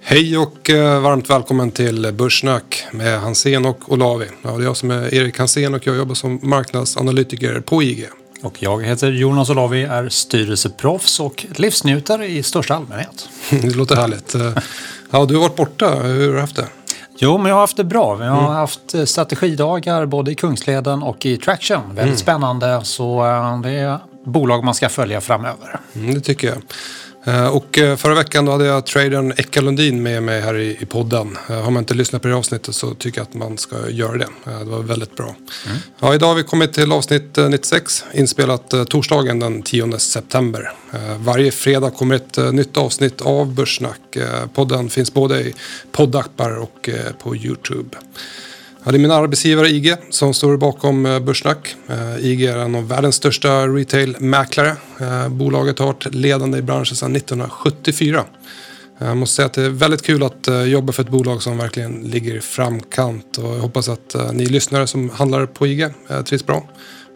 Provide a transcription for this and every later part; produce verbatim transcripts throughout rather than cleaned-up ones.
Hej och eh, varmt välkommen till Börssnack med Hansén och Olavi. Ja, det är jag som är Erik Hansén och jag jobbar som marknadsanalytiker på I G. Och jag heter Jonas Olavi, är styrelseproffs och livsnjutare i största allmänhet. Det låter härligt. Ja, du har varit borta. Hur har du haft det? Jo, men jag har haft det bra. Vi har mm. haft strategidagar både i Kungsleden och i Traction. Väldigt mm. spännande, så det är bolag man ska följa framöver. Mm, det tycker jag. Och förra veckan då hade jag tradern Eka Lundin med mig här i, i podden. Har man inte lyssnat på det avsnittet så tycker jag att man ska göra det. Det var väldigt bra. Mm. Ja, idag har vi kommit till avsnitt nittiosex, inspelat torsdagen den tionde september. Varje fredag kommer ett nytt avsnitt av Börssnack. Podden finns både i poddappar och på YouTube. Ja, det är min arbetsgivare I G som står bakom Börssnack. I G är en av världens största retailmäklare. Bolaget har varit ledande i branschen sedan nittonhundrasjuttiofyra. Jag måste säga att det är väldigt kul att jobba för ett bolag som verkligen ligger i framkant. Och jag hoppas att ni lyssnare som handlar på I G trivs bra.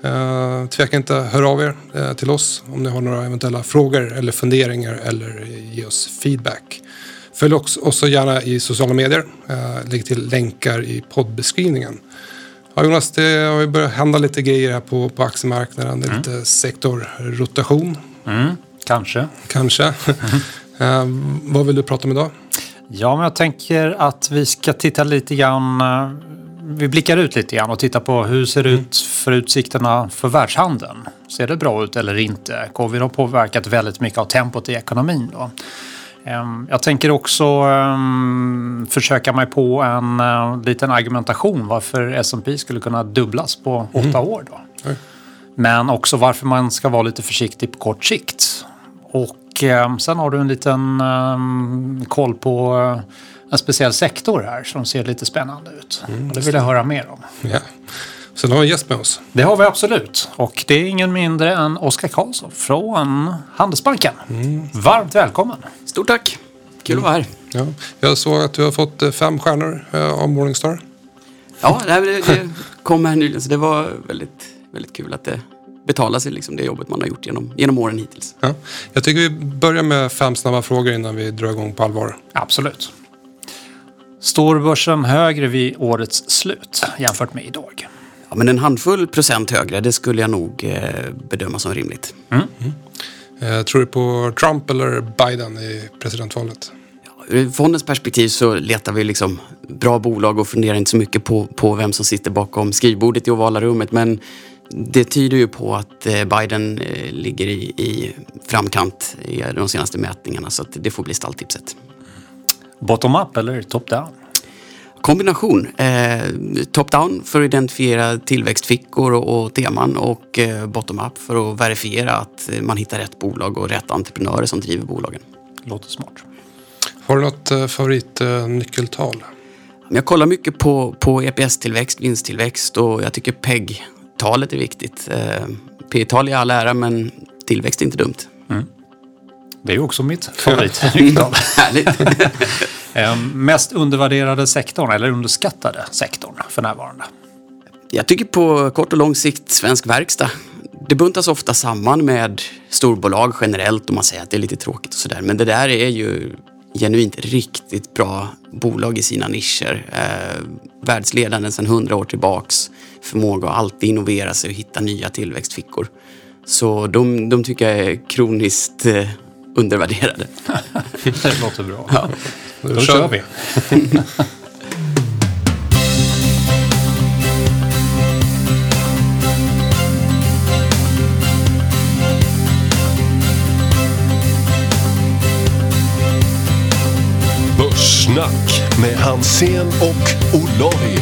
Tveka inte, hör av er till oss om ni har några eventuella frågor eller funderingar eller ge oss feedback. Följ också, också gärna i sociala medier. Eh, lägg till länkar i poddbeskrivningen. Ja, Jonas, det har ju börjat hända lite grejer här på, på aktiemarknaden. Det är mm. lite sektorrotation. Mm, kanske. Kanske. Mm. eh, vad vill du prata om idag? Ja, men jag tänker att vi ska titta lite grann. Vi blickar ut lite grann och tittar på hur ser det mm. ut för utsikterna för världshandeln. Ser det bra ut eller inte? Covid har påverkat väldigt mycket av tempot i ekonomin då. Jag tänker också um, försöka mig på en uh, liten argumentation varför S and P skulle kunna dubblas på åtta mm. år då. Mm. Men också varför man ska vara lite försiktig på kort sikt. Och um, sen har du en liten um, koll på uh, en speciell sektor här som ser lite spännande ut. Mm, och det vill jag höra mer om. Ja. Sen har vi en gäst med oss. Det har vi absolut. Och det är ingen mindre än Oskar Karlsson från Handelsbanken. Mm. Varmt välkommen. Stort tack. Kul att vara här. Ja. Jag såg att du har fått fem stjärnor av Morningstar. Ja, det, det kom här nyligen. Så det var väldigt, väldigt kul att det betalar sig liksom, det jobbet man har gjort genom, genom åren hittills. Ja. Jag tycker vi börjar med fem snabba frågor innan vi drar igång på allvar. Absolut. Står börsen högre vid årets slut jämfört med idag? Ja, men en handfull procent högre, det skulle jag nog eh, bedöma som rimligt. Mm. Mm. Eh, tror du på Trump eller Biden i presidentvalet? Ja, ur fondens perspektiv så letar vi liksom bra bolag och funderar inte så mycket på, på vem som sitter bakom skrivbordet i ovala rummet. Men det tyder ju på att eh, Biden eh, ligger i, i framkant i de senaste mätningarna, så att det får bli stalltipset. Bottom up eller top down? Kombination. Eh, top-down för att identifiera tillväxtfickor och, och teman och eh, bottom-up för att verifiera att man hittar rätt bolag och rätt entreprenörer som driver bolagen. Låter smart. Har du något eh, favoritnyckeltal? Eh, jag kollar mycket på, på E P S-tillväxt, vinsttillväxt och jag tycker P E G-talet är viktigt. Eh, P-tal är all ära, men tillväxt är inte dumt. Mm. Det är ju också mitt favoritnyckeltal. Härligt. Mest undervärderade sektorn eller underskattade sektorn för närvarande? Jag tycker på kort och lång sikt svensk verkstad. Det buntas ofta samman med storbolag generellt och man säger att det är lite tråkigt och sådär. Men det där är ju genuint riktigt bra bolag i sina nischer. Eh, världsledande sedan hundra år tillbaks. Förmåga att alltid innovera sig och hitta nya tillväxtfickor. Så de, de tycker jag är kroniskt eh, undervärderade. Det låter bra. Ja. Då, Då kör vi. Börssnack med Hansén och Olavi.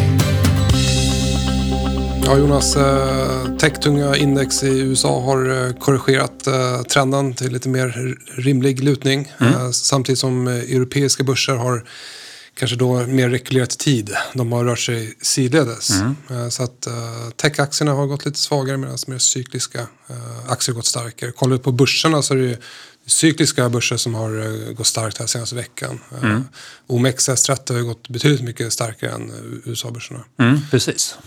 Ja, Jonas, techtunga index i U S A har korrigerat trenden till lite mer rimlig lutning. Mm. Samtidigt som europeiska börser har kanske då mer rekylerat tid. De har rört sig sidledes. Mm. Så att techaktierna har gått lite svagare medan mer cykliska aktier gått starkare. Kollar vi på börserna så är det ju cykliska börser som har gått starkt här senaste veckan. Mm. O M X S trettio har gått betydligt mycket starkare än U S A-börserna. Mm, precis.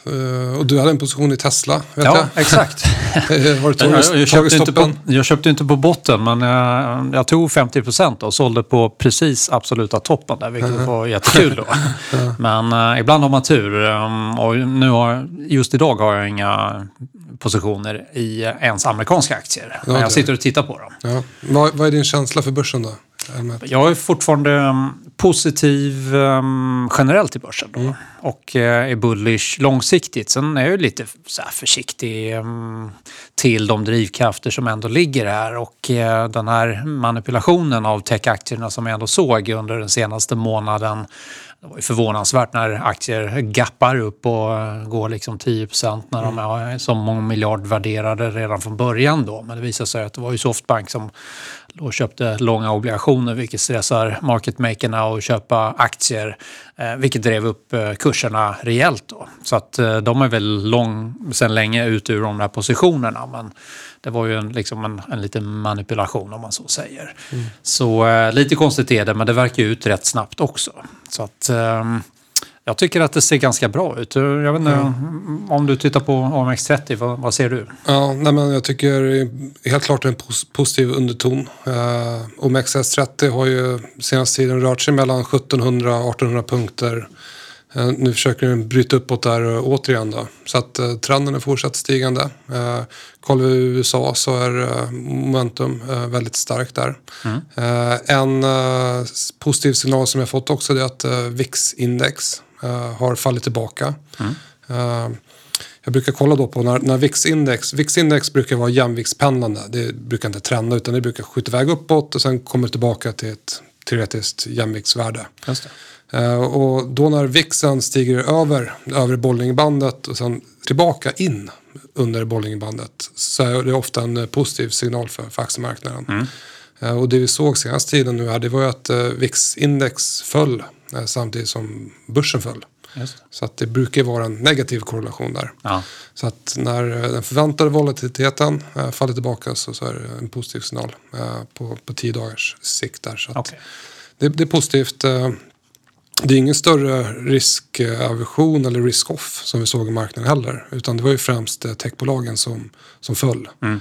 Uh, och du hade en position i Tesla, vet ja, jag. exakt. Har du tagit, jag, jag, köpte inte på, stoppen? jag köpte inte på botten, men jag, jag tog femtio procent och sålde på precis absoluta toppen där, vilket uh-huh. var jättekul då. uh-huh. Men uh, ibland har man tur. Um, och nu har, just idag har jag inga positioner i ens amerikanska aktier. Ja, men jag sitter och tittar på dem. Ja. Vad, vad är din känsla för börsen då? Jag är fortfarande um, positiv um, generellt i börsen då. Mm. Och uh, är bullish långsiktigt. Sen är jag lite så här försiktig um, till de drivkrafter som ändå ligger här. Och uh, den här manipulationen av tech-aktierna som jag ändå såg under den senaste månaden. Det var ju förvånansvärt när aktier gappar upp och går liksom tio procent när de är så många miljard värderade redan från början då. Men det visade sig att det var ju Softbank som då köpte långa obligationer, vilket stressar marketmakerna att köpa aktier, eh, vilket drev upp eh, kurserna rejält då. Så att eh, de är väl lång, sedan länge ut ur de där positionerna, men det var ju en, liksom en, en liten manipulation om man så säger. Mm. Så eh, lite konstigt är det, men det verkar ju ut rätt snabbt också. Så att eh, jag tycker att det ser ganska bra ut. Jag vet inte, mm. om du tittar på O M X trettio, vad, vad ser du? Ja, nej, men jag tycker helt klart en pos- positiv underton. Uh, O M X S trettio har ju senaste tiden rört sig mellan sjuttonhundra och artonhundra punkter. Uh, nu försöker den bryta uppåt där uh, återigen då. Så att uh, trenden är fortsatt stigande. Uh, kollar vi i U S A så är uh, momentum uh, väldigt starkt där. Mm. Uh, en uh, positiv signal som jag fått också är att uh, V I X-index Uh, har fallit tillbaka. Mm. Uh, jag brukar kolla då på när, när V I X-index V I X-index brukar vara jämviktspendlande. Det brukar inte trenda, utan det brukar skjuta iväg uppåt och sen kommer tillbaka till ett teoretiskt jämviktsvärde. Just det. Uh, och då när V I Xen stiger över över bollingbandet och sen tillbaka in under bollingbandet, så är det ofta en positiv signal för, för aktiemarknaden. Mm. Uh, och det vi såg senast tiden nu här, det var ju att uh, V I X-index föll samtidigt som börsen föll. Just. Så att det brukar vara en negativ korrelation där. Ja. Så att när den förväntade volatiliteten äh, faller tillbaka så, så är det en positiv signal äh, på, på tio dagars sikt där. Så att okay. det, det är positivt. Äh, det är ingen större riskaversion eller risk-off som vi såg i marknaden heller. Utan det var ju främst äh, techbolagen som, som föll. Mm.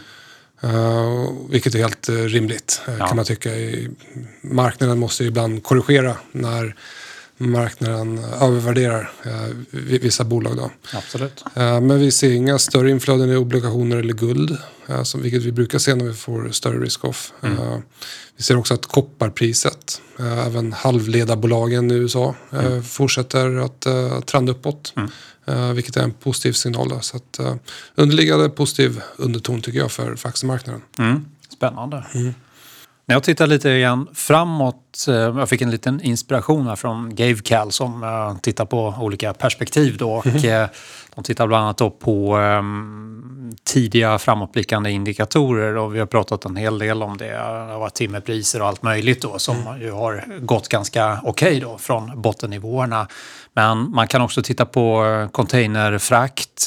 Uh, vilket är helt uh, rimligt uh, ja. kan man tycka. I, marknaden måste ju ibland korrigera när marknaden övervärderar uh, vissa bolag då. Absolut. Uh, men vi ser inga större inflöden i obligationer eller guld, uh, som, vilket vi brukar se när vi får större risk-off. Mm. Uh, vi ser också att kopparpriset, uh, även halvledarbolagen i U S A uh, mm. fortsätter att uh, trenda uppåt. Mm. Uh, vilket är en positiv signal då. Så att uh, underliggande positiv underton tycker jag för, för aktiemarknaden. Mm. Spännande. Mm. När jag tittar lite igen framåt, uh, jag fick en liten inspiration här från GaveCal som uh, tittar på olika perspektiv då. Och, mm. uh, de tittar bland annat då på um, tidiga framåtblickande indikatorer, och vi har pratat en hel del om det. Det har varit timmerpriser och allt möjligt då som mm. ju har gått ganska okej okay då från bottennivåerna. Men man kan också titta på containerfrakt,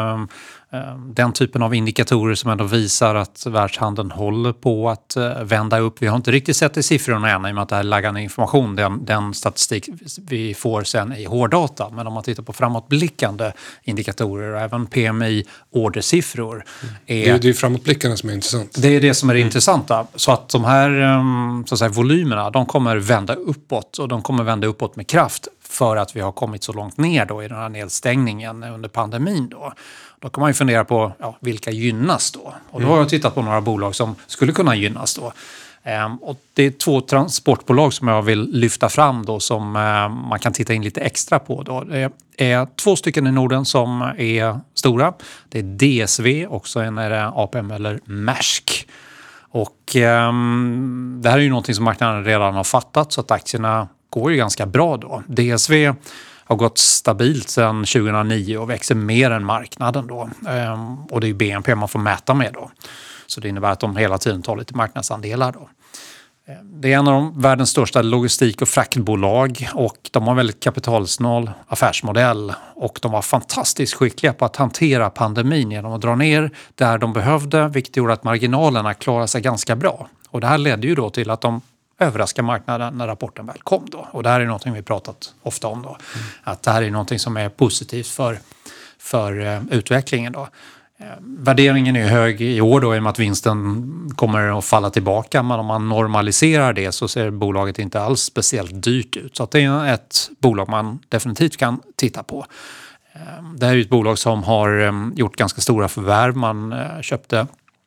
den typen av indikatorer som ändå visar att världshandeln håller på att vända upp. Vi har inte riktigt sett i siffrorna än i och med att det här är laggande information, den, den statistik vi får sen i hårddata. Men om man tittar på framåtblickande indikatorer och även P M I-ordersiffror. Mm. Är, det, det är framåtblickande som är intressant. Det är det som är mm. intressanta. Så att de här så att säga, volymerna, de kommer vända uppåt, och de kommer vända uppåt med kraft för att vi har kommit så långt ner då i den här nedstängningen under pandemin då. Då kan man ju fundera på ja, vilka gynnas då. Och då har jag tittat på några bolag som skulle kunna gynnas då. Ehm, och det är två transportbolag som jag vill lyfta fram då som eh, man kan titta in lite extra på då. Det är två stycken i Norden som är stora. Det är D S V och så är det A P M eller Maersk. Och ehm, det här är ju någonting som marknaden redan har fattat, så att aktierna går ju ganska bra då. D S V har gått stabilt sedan tjugohundranio och växer mer än marknaden då. Ehm, och det är B N P man får mäta med då. Så det innebär att de hela tiden tar lite marknadsandelar då. Det är en av de världens största logistik- och fraktbolag, och de har en väldigt kapitalsnål affärsmodell, och de var fantastiskt skickliga på att hantera pandemin genom att dra ner där de behövde, vilket gjorde att marginalerna klarade sig ganska bra. Och det här ledde ju då till att de överraska marknaden när rapporten väl kom då. Och det här är någonting vi pratat ofta om då. Mm. Att det här är någonting som är positivt för, för eh, utvecklingen då. Eh, värderingen är hög i år då i och med att vinsten kommer att falla tillbaka, men om man normaliserar det så ser bolaget inte alls speciellt dyrt ut. Så att det är ett bolag man definitivt kan titta på. Eh, det här är ett bolag som har eh, gjort ganska stora förvärv. Man eh, köpte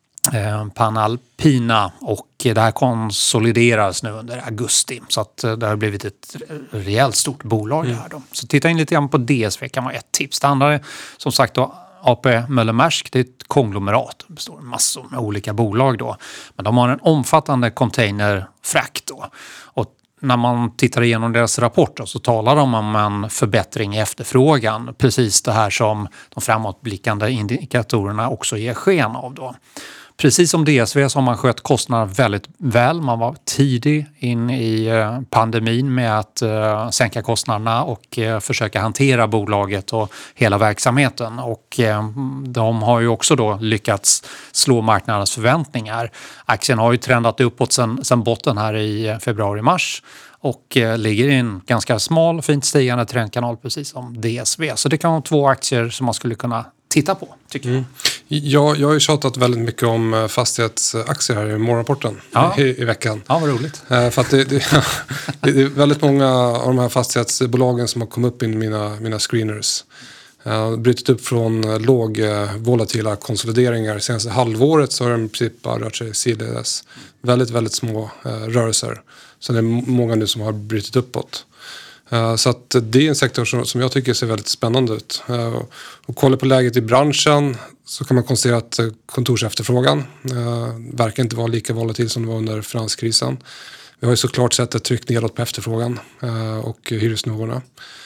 Eh, Panalpina och det här konsolideras nu under augusti, så att eh, det har blivit ett rejält stort bolag mm. här då. Så titta in lite grann på D S V kan vara ett tips. Det andra är som sagt då A P Møller Mærsk, det är ett konglomerat. Det består av massor med olika bolag då. Men de har en omfattande containerfrakt då. Och när man tittar igenom deras rapport då, så talar de om en förbättring i efterfrågan. Precis det här som de framåtblickande indikatorerna också ger sken av då. Precis som D S V så har man skött kostnader väldigt väl. Man var tidig in i pandemin med att uh, sänka kostnaderna och uh, försöka hantera bolaget och hela verksamheten. Och uh, de har ju också då lyckats slå marknadens förväntningar. Aktien har ju trendat uppåt sen, sen botten här i februari-mars. Och uh, ligger i en ganska smal, fint stigande trendkanal precis som D S V. Så det kan vara två aktier som man skulle kunna titta på, tycker jag. Mm. Jag, jag har ju tjatat väldigt mycket om fastighetsaktier här i morgonrapporten ja. i, i veckan. Ja, vad roligt. Eh, för att det, det, det är väldigt många av de här fastighetsbolagen som har kommit upp i mina, mina screeners. Eh, brutit upp från låg eh, volatila konsolideringar. Senaste halvåret så har de i princip bara rört sig sidledes. Väldigt, väldigt små eh, rörelser. Så det är många nu som har brutit uppåt. Uh, så att det är en sektor som, som jag tycker ser väldigt spännande ut. Uh, och kollar på läget i branschen så kan man konstatera att uh, kontorsefterfrågan uh, verkar inte vara lika volatil som det var under finanskrisen. Vi har ju såklart sett ett tryck nedåt på efterfrågan uh, och hyresnivåerna.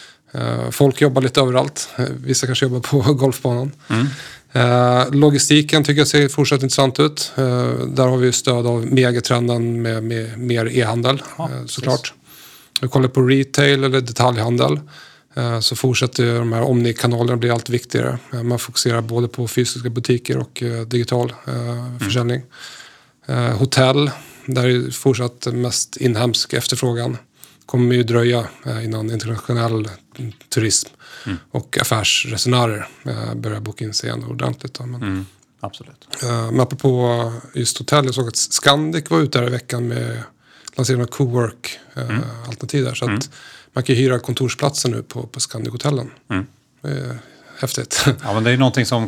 Uh, folk jobbar lite överallt. Uh, vissa kanske jobbar på golfbanan. Mm. Uh, logistiken tycker jag ser fortsatt intressant ut. Uh, där har vi stöd av megatrenden med, med mer e-handel ja, uh, såklart. Precis. Vi kollar på retail eller detaljhandel så fortsätter de här omni-kanalerna bli allt viktigare. Man fokuserar både på fysiska butiker och digital försäljning. Mm. Hotell, där är fortsatt mest inhemsk efterfrågan. Kommer ju dröja innan internationell turism mm. och affärsresenärer börjar boka in sig igen ordentligt. Men, mm. Absolut. Men apropå just hotell, jag såg att Scandic var ute där i veckan med lanseringen av cowork-alternativ där. Så mm. att man kan hyra kontorsplatser nu på, på Scandic-hotellen. Mm. Det är häftigt. Ja, men det är någonting som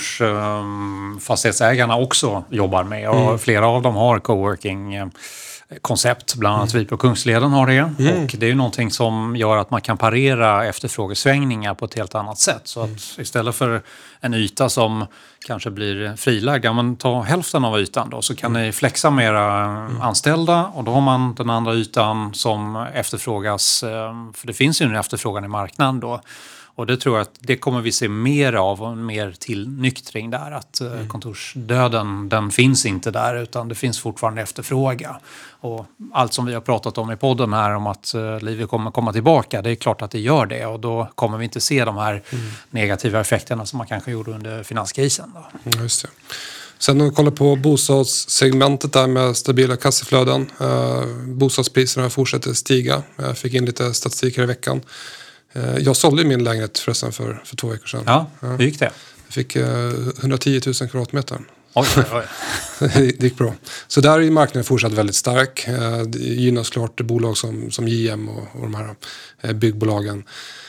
kontorsfastighetsägarna också jobbar med. Och mm. flera av dem har coworking koncept, bland annat mm. vi på Kungsleden har det. Mm. Och det är ju någonting som gör att man kan parera efterfrågesvängningar på ett helt annat sätt. Så att mm. istället för en yta som kanske blir frilagd, ja, men ta hälften av ytan då, så kan mm. ni flexa med era mm. anställda och då har man den andra ytan som efterfrågas, för det finns ju en efterfrågan i marknaden då. Och det tror jag att det kommer vi se mer av och mer tillnyktring där. Att mm. kontorsdöden, den finns inte där utan det finns fortfarande efterfråga. Och allt som vi har pratat om i podden här om att uh, livet kommer komma tillbaka, det är klart att det gör det. Och då kommer vi inte se de här mm. negativa effekterna som man kanske gjorde under finanskrisen. Då. Mm, just det. Sen om vi kollar på bostadssegmentet där med stabila kassaflöden. Uh, bostadspriserna fortsätter stiga. Jag fick in lite statistik här i veckan. Jag sålde min lägenhet förresten för, för två veckor sedan. Ja, hur gick det? Jag fick eh, hundratio tusen kvadratmeter. Oj, oj. Det gick bra. Så där är marknaden fortsatt väldigt stark. Det gynnar såklart bolag som, som J M och, och de här byggbolagen.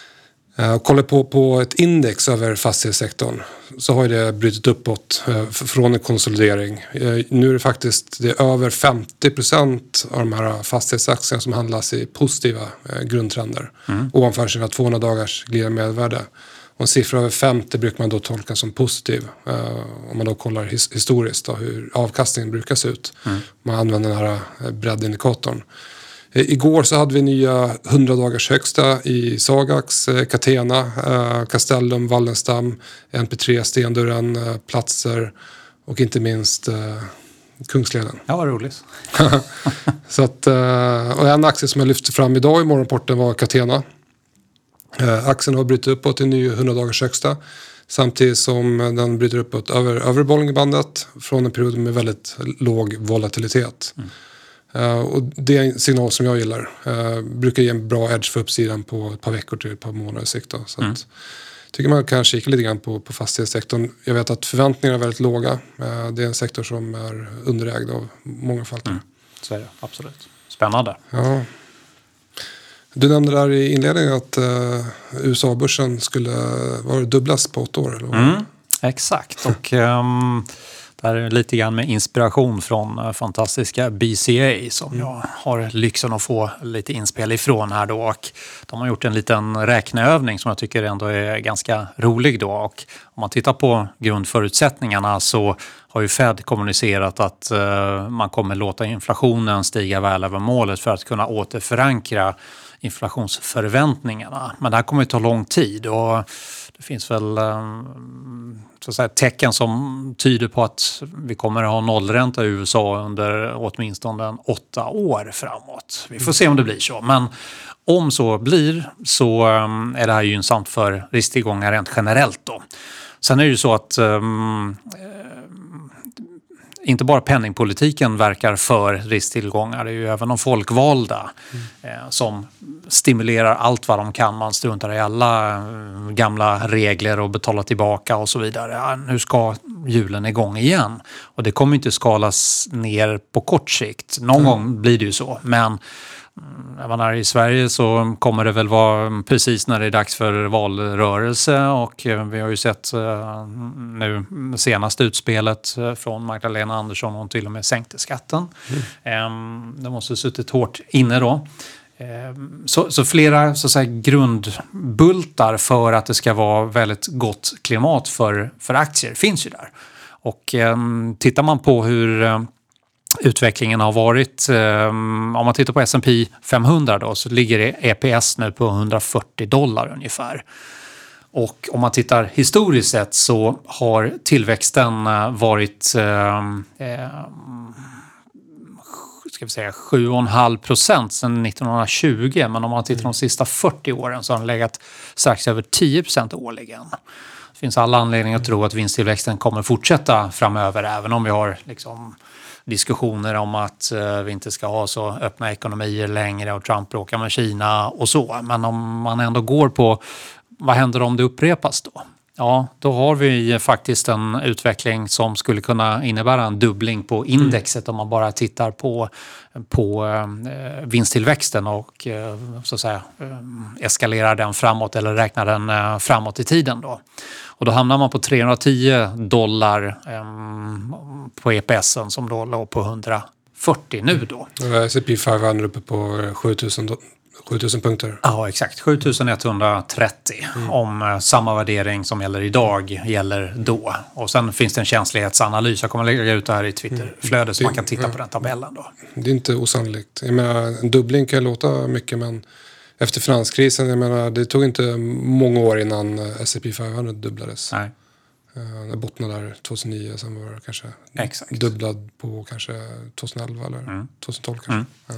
Och kollar på, på ett index över fastighetssektorn så har det brutit uppåt från en konsolidering. Nu är det faktiskt det är över femtio procent av de här fastighetsaktierna som handlas i positiva grundtrender. Mm. Ovanför sina tvåhundra dagars glidande medelvärde. Och en siffra över femtio brukar man då tolka som positiv. Om man då kollar his- historiskt då, hur avkastningen brukar se ut. Mm. Man använder den här breddindikatorn. Igår så hade vi nya hundra dagars högsta i Sagax, Catena, Castellum, Wallenstam, N P tre, Stendörren, Platser och inte minst Kungsleden. Ja, vad roligt. Så att, och en aktie som jag lyfte fram idag i morgonporten var Catena. Aktien har brutit uppåt i ny hundra dagars högsta. Samtidigt som den bryter uppåt över, över Bollingbandet från en period med väldigt låg volatilitet. Mm. Uh, och det är en signal som jag gillar. Uh, brukar ge en bra edge för uppsidan på ett par veckor till ett par månader sikt. Så mm. att tycker man kan kika lite grann på, på fastighetssektorn. Jag vet att förväntningarna är väldigt låga. Det är en sektor som är underägd av många förvaltare. Mm. Så är det, absolut. Spännande. Ja. Du nämnde där i inledningen att uh, U S A-börsen skulle vara dubblas på åtta år. Eller vad? Mm, exakt. Och um, där är lite grann med inspiration från uh, fantastiska B C A som mm. jag har lyxen att få lite inspel ifrån här då. Och de har gjort en liten räkneövning som jag tycker ändå är ganska rolig då. Och om man tittar på grundförutsättningarna så har ju Fed kommunicerat att uh, man kommer låta inflationen stiga väl över målet för att kunna återförankra inflationsförväntningarna. Men det här kommer att ta lång tid och det finns väl så att säga, tecken som tyder på att vi kommer att ha nollränta i U S A under åtminstone åtta år framåt. Vi får se om det blir så. Men om så blir så är det här gynnsamt för risktillgångar rent generellt då. Sen är det ju så att um, inte bara penningpolitiken verkar för risktillgångar, det är ju även de folkvalda mm. eh, som stimulerar allt vad de kan. Man struntar i alla eh, gamla regler och betalar tillbaka och så vidare. Ja, nu ska hjulen igång igen. Och det kommer inte skalas ner på kort sikt. Någon mm. gång blir det ju så, men när man är i Sverige så kommer det väl vara precis när det är dags för valrörelse och vi har ju sett nu senaste utspelet från Magdalena Andersson och hon till och med sänkte skatten. Mm. Det måste ha suttit hårt inne då. Så, så flera så att säga, grundbultar för att det ska vara väldigt gott klimat för, för aktier finns ju där. Och tittar man på hur utvecklingen har varit, um, om man tittar på S and P femhundra då, så ligger E P S nu på hundrafyrtio dollar ungefär. Och om man tittar historiskt sett så har tillväxten varit um, um, ska vi säga sju komma fem procent sedan nittonhundratjugo, men om man tittar de sista fyrtio åren så har den legat strax över tio procent årligen. Det finns alla anledningar att tro att vinsttillväxten kommer fortsätta framöver, även om vi har liksom diskussioner om att uh, vi inte ska ha så öppna ekonomier längre och Trump bråkar med Kina och så. Men om man ändå går på vad händer om det upprepas då? Ja, då har vi faktiskt en utveckling som skulle kunna innebära en dubbling på indexet mm. om man bara tittar på, på uh, vinsttillväxten och uh, så att säga, uh, eskalerar den framåt eller räknar den uh, framåt i tiden då. Och då hamnar man på trehundratio dollar um, på E P S:en som då låg på hundrafyrtio nu då. S and P femhundra uppe på sjutusen punkter. Ja, exakt. sjutusenetthundratrettio mm. om uh, samma värdering som gäller idag gäller då. Och sen finns det en känslighetsanalys. Jag kommer att lägga ut det här i Twitterflödet mm. så man kan titta ja. på den tabellen då. Det är inte osannolikt. Jag menar, en dubbling kan låta mycket, men efter finanskrisen, jag menar, det tog inte många år innan S and P femhundra dubblades. Nej. Uh, det bottnade där tjugohundranio, sen var det kanske Exakt. dubblad på kanske tjugoelva eller mm. tjugotolv kanske. Mm. Ja.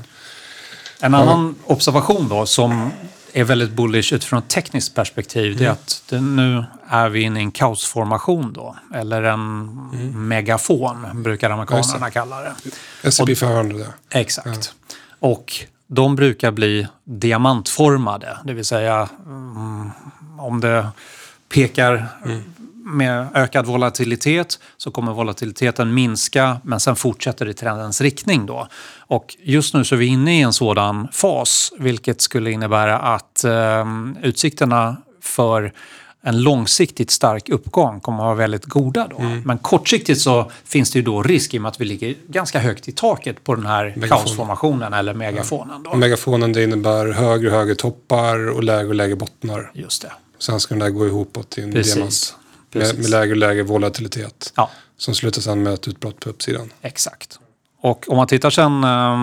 En annan ja. observation då som är väldigt bullish utifrån ett tekniskt perspektiv mm. det är att det, nu är vi inne i en kaosformation då. Eller en mm. megafon brukar amerikanerna ja, kalla det. S and P femhundra. Exakt. Ja. Och de brukar bli diamantformade, det vill säga mm, om det pekar mm. med ökad volatilitet så kommer volatiliteten minska, men sen fortsätter det i trendens riktning då. Och just nu så är vi inne i en sådan fas, vilket skulle innebära att eh, utsikterna för en långsiktigt stark uppgång kommer att vara väldigt goda då. Mm. Men kortsiktigt så finns det ju då risk i och med att vi ligger ganska högt i taket på den här Megafon. kaosformationen eller megafonen då. Ja. Megafonen, det innebär högre och högre toppar och lägre och lägre bottnar. Just det. Sen ska den där gå ihop till en Precis. diamant. Med, med lägre och lägre volatilitet. Ja. Som slutar sedan med ett utbrott på uppsidan. Exakt. Och om man tittar sen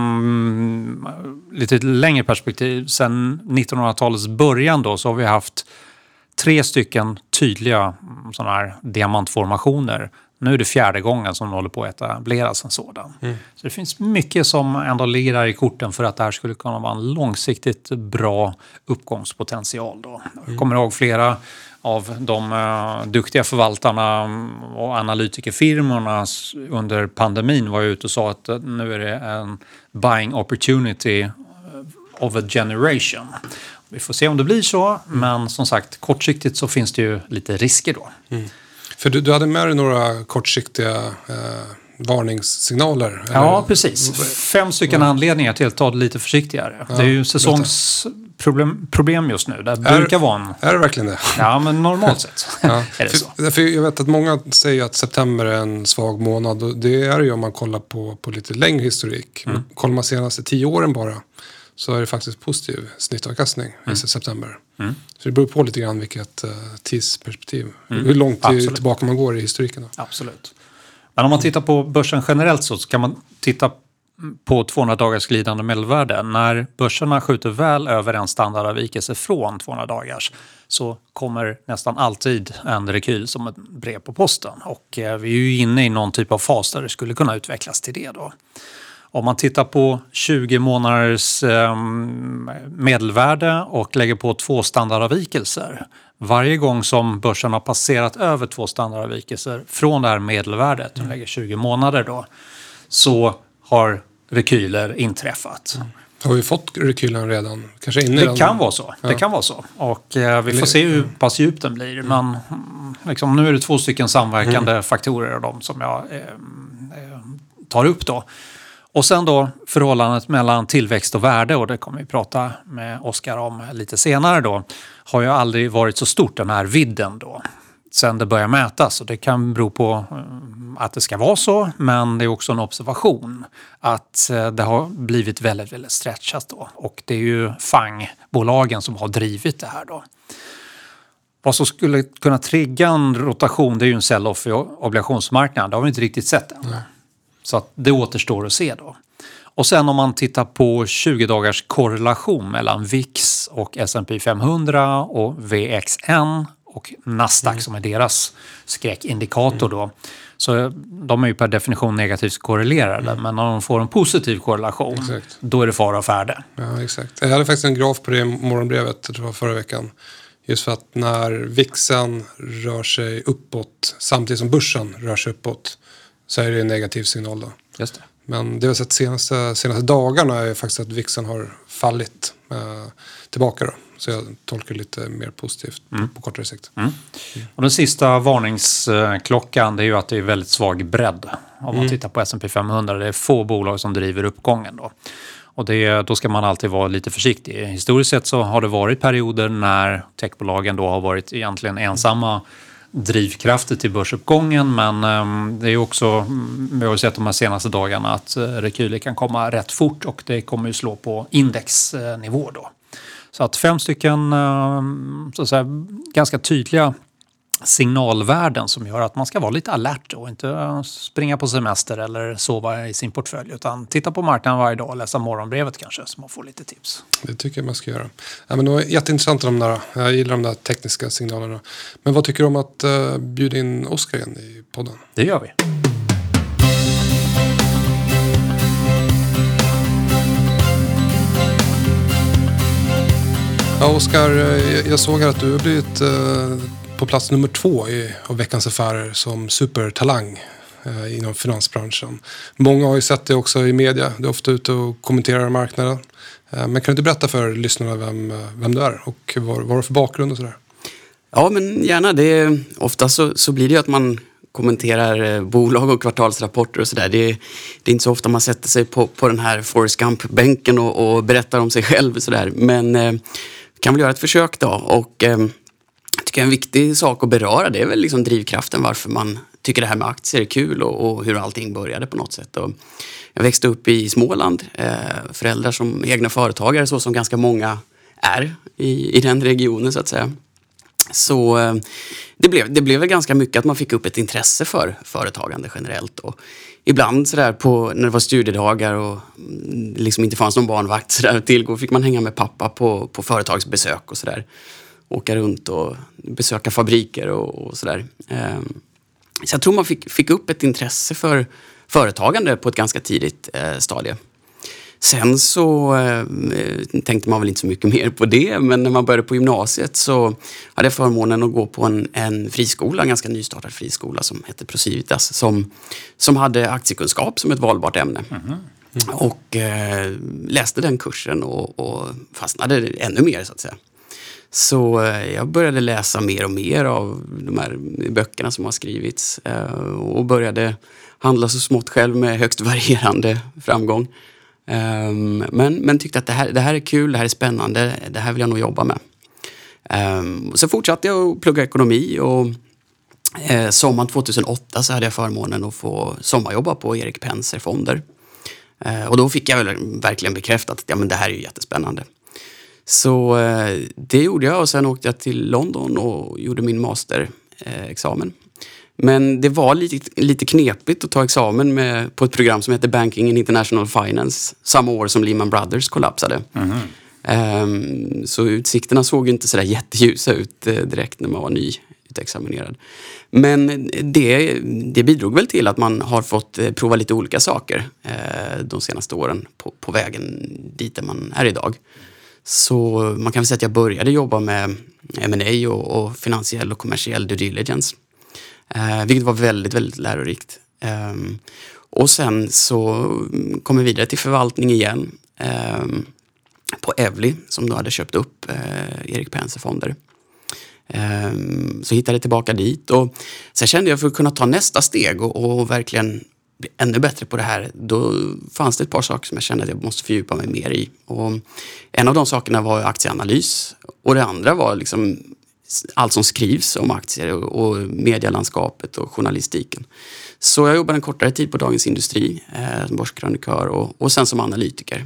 um, lite längre perspektiv, sen nittonhundratalets början då, så har vi haft tre stycken tydliga sådana här diamantformationer. Nu är det fjärde gången som håller på att etableras en sådan. Mm. Så det finns mycket som ändå ligger där i korten för att det här skulle kunna vara en långsiktigt bra uppgångspotential då. Mm. Jag kommer ihåg flera av de uh, duktiga förvaltarna och analytikerfirmorna under pandemin var ute och sa att uh, nu är det en buying opportunity of a generation. vi får se om det blir så, mm. men som sagt, kortsiktigt så finns det ju lite risker då. Mm. För du, du hade med dig några kortsiktiga eh, varningssignaler? Ja, eller? precis. Fem stycken ja. anledningar till att ta det lite försiktigare. Ja, det är ju säsongsproblem problem just nu. Det är, brukar vara en... Är det verkligen det? Ja, men normalt sett ja. är det så. För, för jag vet att många säger att september är en svag månad. Och det är ju om man kollar på, på lite längre historik. Mm. Kollar man senaste tio åren bara, så är det faktiskt positiv snittavkastning mm. i september. Mm. Så det beror på lite grann vilket uh, tidsperspektiv. Mm. Hur långt Absolut. tillbaka man går i historiken. Då. Absolut. Men om man tittar på börsen generellt så kan man titta på tvåhundra dagars glidande medelvärde. När börserna skjuter väl över en standardavvikelse från tvåhundra dagars så kommer nästan alltid en rekyl som ett brev på posten. Och eh, vi är ju inne i någon typ av fas där det skulle kunna utvecklas till det då. Om man tittar på tjugo månaders eh, medelvärde och lägger på två standardavvikelser. Varje gång som börsen har passerat över två standardavvikelser från det här medelvärdet, mm. och lägger tjugo månader då, så har rekyler inträffat. Mm. Har vi fått rekylen redan? Kanske inne det den? kan vara så. Ja. Det kan vara så. Och eh, vi får se hur pass djup den blir. Mm. Men liksom, nu är det två stycken samverkande mm. faktorer av dem som jag eh, eh, tar upp då. Och sen då förhållandet mellan tillväxt och värde, och det kommer vi prata med Oskar om lite senare då, har ju aldrig varit så stort, den här vidden då, sen det börjar mätas. Och det kan bero på att det ska vara så, men det är också en observation att det har blivit väldigt, väldigt stretchat då. Och det är ju F A N-bolagen som har drivit det här då. Vad som skulle kunna trigga en rotation, det är ju en sell-off i obligationsmarknaden. Det har vi inte riktigt sett än. Nej. Så att det återstår att se då. Och sen om man tittar på tjugo dagars korrelation mellan V I X och S and P femhundra och V X N och Nasdaq mm. som är deras skräckindikator då. Så de är ju per definition negativt korrelerade. Mm. Men när de får en positiv korrelation, exakt. Då är det fara och färde. Ja, exakt. Jag hade faktiskt en graf på det morgonbrevet, det var förra veckan. Just för att när V I Xen rör sig uppåt samtidigt som börsen rör sig uppåt, så är det en negativ signal då. Just det. Men det har sett senaste, senaste dagarna är faktiskt att V I Xen har fallit eh, tillbaka då. Så jag tolkar lite mer positivt mm. på kortare sikt. Mm. Mm. Och den sista varningsklockan, det är ju att det är väldigt svag bredd. Om man mm. tittar på S and P femhundra, det är få bolag som driver uppgången då. Och det, då ska man alltid vara lite försiktig. Historiskt sett så har det varit perioder när techbolagen då har varit egentligen ensamma drivkrafter till börsuppgången, men um, det är också, vi har sett de här senaste dagarna att uh, rekyler kan komma rätt fort och det kommer ju slå på indexnivå då. Så att fem stycken uh, så att säga, ganska tydliga signalvärden som gör att man ska vara lite alert och inte springa på semester eller sova i sin portfölj, utan titta på marknaden varje dag och läsa morgonbrevet kanske, så man får lite tips. Det tycker jag man ska göra. Ja, men det var jätteintressant de där. Jag gillar de där tekniska signalerna. Men vad tycker du om att uh, bjuda in Oskar igen i podden? Det gör vi. Ja, Oskar, jag såg här att du har blivit uh, på plats nummer två i av veckans affärer som supertalang eh, inom finansbranschen. Många har ju sett det också i media. Du är ofta ute och kommenterar marknaden. Eh, men kan du berätta för lyssnarna vem, vem du är och vad, vad du har för bakgrund och sådär? Ja, men gärna. Det är, ofta så, så blir det ju att man kommenterar eh, bolag och kvartalsrapporter och sådär. Det, det är inte så ofta man sätter sig på, på den här Forrest Gump-bänken och, och berättar om sig själv och sådär. Men eh, kan väl göra ett försök då. Och eh, jag tycker en viktig sak att beröra, det är väl liksom drivkraften varför man tycker det här med aktier är kul och, och hur allting började på något sätt. Och jag växte upp i Småland, eh, föräldrar som egna företagare, så som ganska många är i, i den regionen så att säga. Så eh, det blev, det blev väl ganska mycket att man fick upp ett intresse för företagande generellt. Och ibland sådär på, när det var studiedagar och liksom inte fanns någon barnvakt sådär att tillgå, fick man hänga med pappa på, på företagsbesök och sådär. Åka runt och besöka fabriker och, och sådär. Eh, så jag tror man fick, fick upp ett intresse för företagande på ett ganska tidigt eh, stadie. Sen så eh, tänkte man väl inte så mycket mer på det, men när man började på gymnasiet så hade jag förmånen att gå på en, en friskola, en ganska nystartad friskola som hette Procivitas, som, som hade aktiekunskap som ett valbart ämne. Mm-hmm. Mm. Och eh, läste den kursen och, och fastnade ännu mer så att säga. Så eh, jag började läsa mer och mer av de här böckerna som har skrivits. Eh, och började handla så smått själv med högst varierande framgång. Eh, men, men tyckte att det här, det här är kul, det här är spännande, det här vill jag nog jobba med. Eh, så fortsatte jag att plugga ekonomi och eh, sommaren tjugohundraåtta så hade jag förmånen att få sommarjobba på Erik Penser Fonder. Eh, och då fick jag väl verkligen bekräftat att ja, men det här är ju jättespännande. Så eh, det gjorde jag och sen åkte jag till London och gjorde min masterexamen. Men det var lite, lite knepigt att ta examen med, på ett program som heter Banking in International Finance samma år som Lehman Brothers kollapsade. Mm. Um, så utsikterna såg inte sådär jätteljusa ut eh, direkt när man var nyutexaminerad. Men det, det bidrog väl till att man har fått eh, prova lite olika saker eh, de senaste åren på, på vägen dit där man är idag. Så man kan väl säga att jag började jobba med M and A och, och finansiell och kommersiell due diligence. Eh, vilket var väldigt, väldigt lärorikt. Eh, och sen så kom vi vidare till förvaltning igen. Eh, på Evli som då hade köpt upp eh, Erik Penser Fonder. Eh, så hittade jag tillbaka dit. Och sen kände jag för att kunna ta nästa steg och, och verkligen bli ännu bättre på det här, då fanns det ett par saker som jag kände att jag måste fördjupa mig mer i. Och en av de sakerna var aktieanalys och det andra var liksom allt som skrivs om aktier och, och medielandskapet och journalistiken. Så jag jobbade en kortare tid på Dagens Industri eh, som börskrönikör och, och sen som analytiker.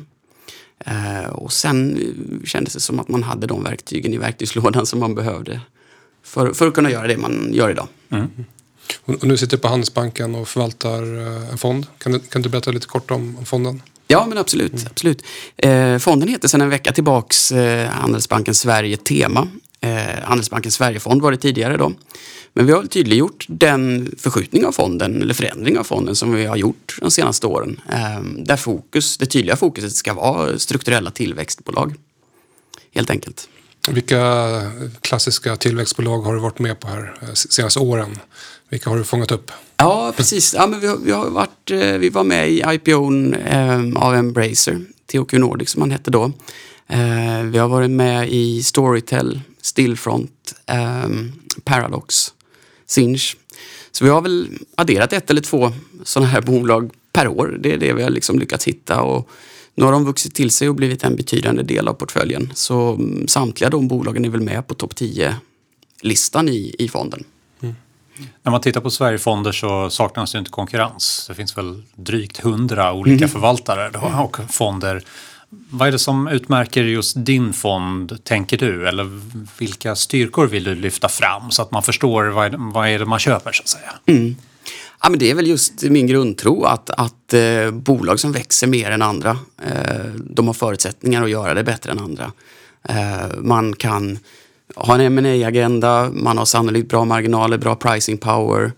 Eh, och sen kändes det som att man hade de verktygen i verktygslådan som man behövde för, för att kunna göra det man gör idag. Mm. Och nu sitter du på Handelsbanken och förvaltar en fond. Kan du, kan du berätta lite kort om, om fonden? Ja, men absolut. Mm. absolut. Eh, fonden heter sedan en vecka tillbaks eh, Handelsbanken Sverige Tema. Eh, Handelsbanken Sverigefond var det tidigare då. Men vi har tydliggjort den förskjutning av fonden, eller förändring av fonden som vi har gjort de senaste åren. Eh, där fokus, det tydliga fokuset ska vara strukturella tillväxtbolag. Helt enkelt. Vilka klassiska tillväxtbolag har du varit med på här senaste åren? Vilka har du fångat upp? Ja, precis. Ja, men vi, har, vi, har varit, vi var med i I P O:n eh, av Embracer, T H Q Nordic som man hette då. Eh, vi har varit med i Storytel, Stillfront, eh, Paradox, Sinch. Så vi har väl adderat ett eller två sådana här bolag per år. Det är det vi har liksom lyckats hitta och nu har de vuxit till sig och blivit en betydande del av portföljen. Så samtliga de bolagen är väl med på topp tio-listan i, i fonden. Mm. När man tittar på Sverigefonder så saknas det inte konkurrens. Det finns väl drygt hundra olika mm. förvaltare då, och fonder. Vad är det som utmärker just din fond, tänker du? Eller vilka styrkor vill du lyfta fram så att man förstår vad är det, vad är det man köper så att säga? Mm. Ja, men det är väl just min grundtro att, att eh, bolag som växer mer än andra, eh, de har förutsättningar att göra det bättre än andra. Eh, man kan ha en M and A-agenda, man har sannolikt bra marginaler, bra pricing power.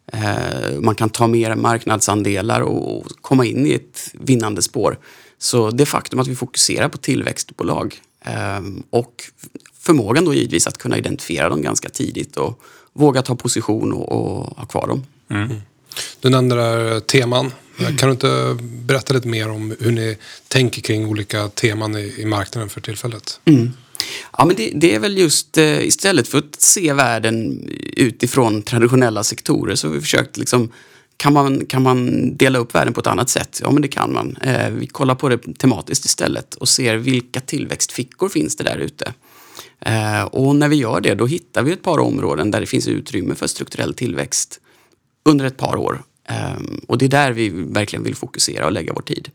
Eh, man kan ta mer marknadsandelar och, och komma in i ett vinnande spår. Så det faktum att vi fokuserar på tillväxtbolag eh, och förmågan då givetvis att kunna identifiera dem ganska tidigt och våga ta position och, och ha kvar dem. Mm. Du nämnde där teman. Mm. Kan du inte berätta lite mer om hur ni tänker kring olika teman i, i marknaden för tillfället? Mm. Ja, men det, det är väl just eh, istället för att se världen utifrån traditionella sektorer så har vi försökt liksom, kan man, kan man dela upp världen på ett annat sätt? Ja, men det kan man. Eh, vi kollar på det tematiskt istället och ser vilka tillväxtfickor finns det där ute. Eh, och när vi gör det, då hittar vi ett par områden där det finns utrymme för strukturell tillväxt under ett par år. Eh, och det är där vi verkligen vill fokusera och lägga vår tid.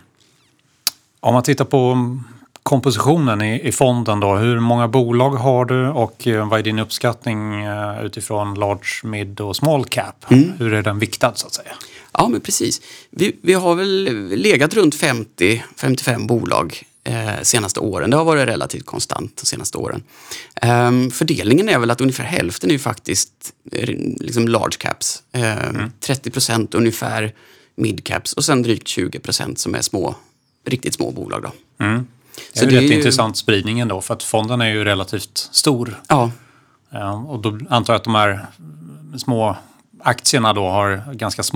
Om man tittar på kompositionen i, i fonden då, hur många bolag har du och vad är din uppskattning utifrån large, mid och small cap? Mm. Hur är den viktad så att säga? Ja, men precis. Vi, vi har väl legat runt femtio till femtiofem bolag eh, senaste åren. Det har varit relativt konstant de senaste åren. Eh, fördelningen är väl att ungefär hälften är ju faktiskt eh, liksom large caps. Eh, mm. trettio procent ungefär mid caps och sen drygt tjugo procent som är små, riktigt små bolag då. Mm. Det är, så det är rätt ju intressant spridningen då, för att fonden är ju relativt stor. Ja. Ja, och då antar jag att de här små aktierna då har ganska små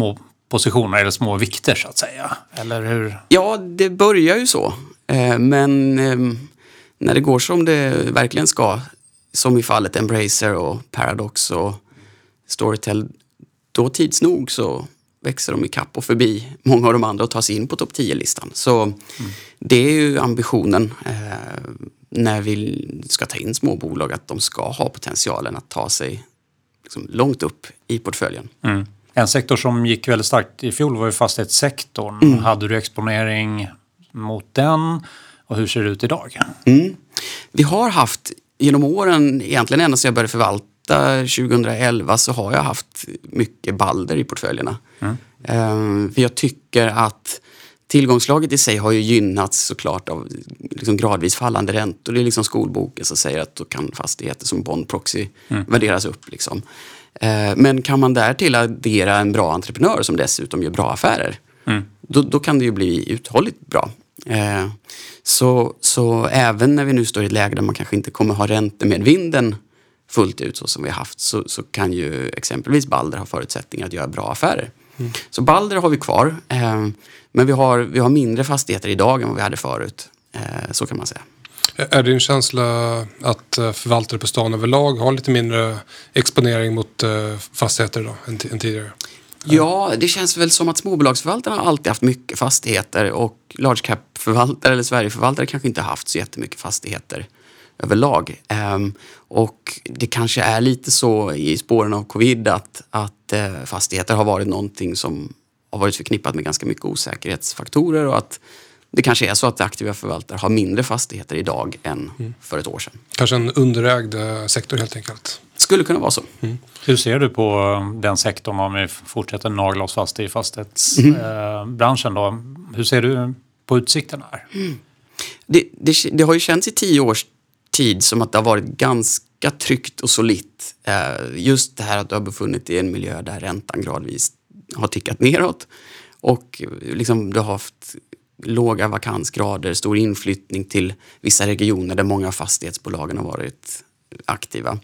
positioner eller små vikter så att säga? Eller hur? Ja, det börjar ju så. Eh, men eh, när det går som det verkligen ska, som i fallet Embracer och Paradox och Storytel, då tids nog så växer de i kapp och förbi många av de andra och tar sig in på topp tio-listan. Så mm. det är ju ambitionen eh, när vi ska ta in små bolag, att de ska ha potentialen att ta sig liksom långt upp i portföljen. Mm. En sektor som gick väldigt starkt i fjol var ju fastighetssektorn. Mm. Hade du exponering mot den och hur ser det ut idag? Mm. Vi har haft genom åren, egentligen ända sedan jag började förvalta tjugohundraelva, så har jag haft mycket Balder i portföljerna. Mm. Um, för jag tycker att tillgångslaget i sig har ju gynnats såklart av liksom gradvis fallande räntor. Det är liksom skolboken som säger att då kan fastigheter som bond proxy mm. värderas upp. Liksom. Uh, men kan man därtill addera en bra entreprenör som dessutom gör bra affärer, mm. då, då kan det ju bli uthålligt bra. Uh, så, så även när vi nu står i ett läge där man kanske inte kommer ha räntor med vinden fullt ut så som vi har haft, så, så kan ju exempelvis Balder ha förutsättningar att göra bra affärer. Mm. Så Balder har vi kvar, eh, men vi har, vi har mindre fastigheter idag än vad vi hade förut. Eh, så kan man säga. Är det en känsla att förvaltare på stan överlag har lite mindre exponering mot eh, fastigheter då, än, t- än tidigare? Ja, det känns väl som att småbolagsförvaltarna har alltid haft mycket fastigheter och large cap-förvaltare eller Sverigeförvaltare kanske inte haft så jättemycket fastigheter överlag. Um, och det kanske är lite så i spåren av covid att, att uh, fastigheter har varit någonting som har varit förknippat med ganska mycket osäkerhetsfaktorer, och att det kanske är så att aktiva förvaltare har mindre fastigheter idag än mm. för ett år sedan. Kanske en underägd sektor helt enkelt. Skulle kunna vara så. Mm. Hur ser du på den sektorn om vi fortsätter nagla oss fast i fastighetsbranschen mm. då? Hur ser du på utsikterna här? Mm. Det, det, det har ju känts i tio års tid som att det har varit ganska tryggt och solitt. Just det här att du har befunnit dig i en miljö där räntan gradvis har tickat neråt och liksom du har haft låga vakansgrader, stor inflyttning till vissa regioner där många av fastighetsbolagen har varit aktiva.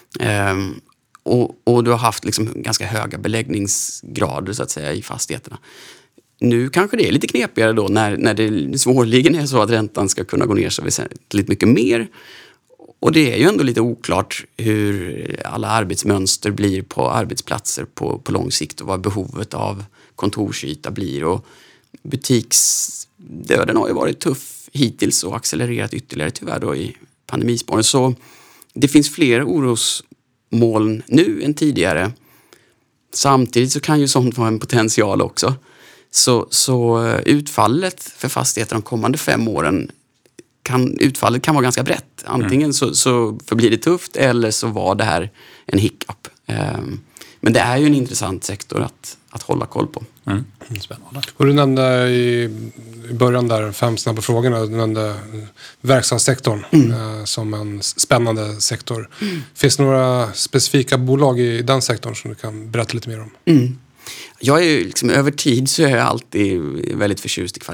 Och, och du har haft liksom ganska höga beläggningsgrader så att säga i fastigheterna. Nu kanske det är lite knepigare då när, när det svårligen är så att räntan ska kunna gå ner så väsentligt mycket mer. Och det är ju ändå lite oklart hur alla arbetsmönster blir på arbetsplatser på, på lång sikt och vad behovet av kontorsyta blir. Och butiksdöden har ju varit tuff hittills och accelererat ytterligare tyvärr då i pandemispåren. Så det finns fler orosmoln nu än tidigare. Samtidigt så kan ju sånt vara en potential också. Så, så utfallet för fastigheter de kommande fem åren kan, utfallet kan vara ganska brett. Antingen mm. så, så förblir det tufft eller så var det här en hiccup. Um, men det är ju en intressant sektor att, att hålla koll på. Mm. Spännande. Och du nämnde i, i början där fem snabba frågorna, du nämnde verkstadssektorn mm. eh, som en spännande sektor. Mm. Finns det några specifika bolag i, i den sektorn som du kan berätta lite mer om? Mm. Jag är ju liksom, över tid så är jag alltid väldigt förtjust i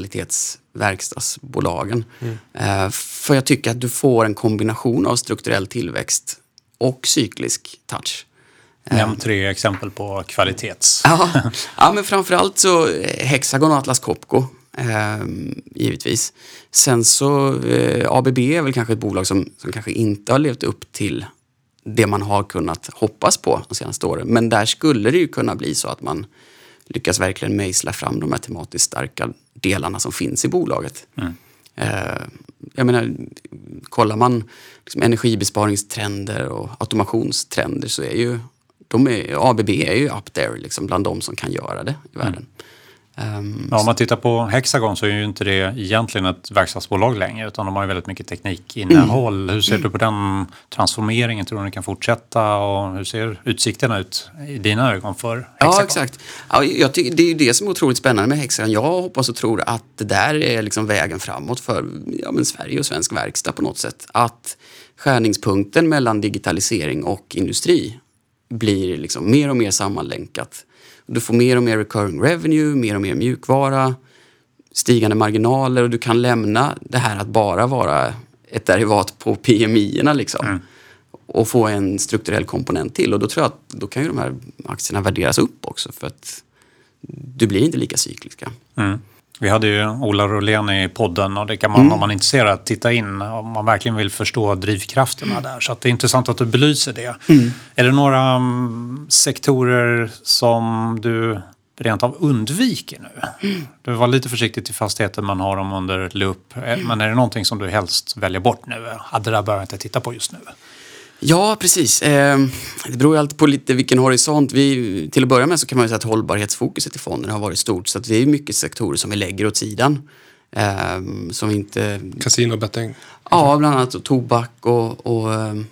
kvalitetsverkstadsbolagen. Mm. Uh, för jag tycker att du får en kombination av strukturell tillväxt och cyklisk touch. Nämn tre exempel på kvalitets. ja, ja, men framförallt så Hexagon och Atlas Copco, uh, givetvis. Sen så uh, A B B är väl kanske ett bolag som, som kanske inte har levt upp till det man har kunnat hoppas på de senaste åren. Men där skulle det ju kunna bli så att man lyckas verkligen mejsla fram de här tematiskt starka delarna som finns i bolaget. Mm. Eh, jag menar, kollar man liksom energibesparingstrender och automationstrender så är ju de är, A B B är ju up there liksom, bland de som kan göra det i världen. Mm. Um, ja, om man tittar på Hexagon så är ju inte det egentligen ett verkstadsbolag längre, utan de har ju väldigt mycket teknikinnehåll. Mm. Hur ser du på den transformeringen? Tror du den kan fortsätta och hur ser utsikterna ut i dina ögon för Hexagon? Ja, exakt. Ja, jag tycker, det är ju det som är otroligt spännande med Hexagon. Jag hoppas och tror att det där är liksom vägen framåt för ja, men Sverige och svensk verkstad på något sätt. Att skärningspunkten mellan digitalisering och industri blir liksom mer och mer sammanlänkat. Du får mer och mer recurring revenue, mer och mer mjukvara, stigande marginaler och du kan lämna det här att bara vara ett derivat på P M I-erna liksom. Mm. Och få en strukturell komponent till. Och då tror jag att då kan ju de här aktierna värderas upp också för att du blir inte lika cykliska. Mm. Vi hade ju Ola Rolén i podden och det kan man, mm. om man är intresserad, titta in om man verkligen vill förstå drivkrafterna mm. där. Så att det är intressant att du belyser det. Mm. Är det några um, sektorer som du rent av undviker nu? Mm. Du var lite försiktig till fastigheter, man har dem under lupp. Mm. Men är det någonting som du helst väljer bort nu? Ja, det där bör jag inte titta på just nu. Ja, precis. Eh, det beror ju alltid på lite vilken horisont. Vi, till att börja med så kan man ju säga att hållbarhetsfokuset i fonden har varit stort. Så att det är mycket sektorer som vi lägger åt sidan. Eh, som inte... Casino, betting? Ja, bland annat tobak och, och,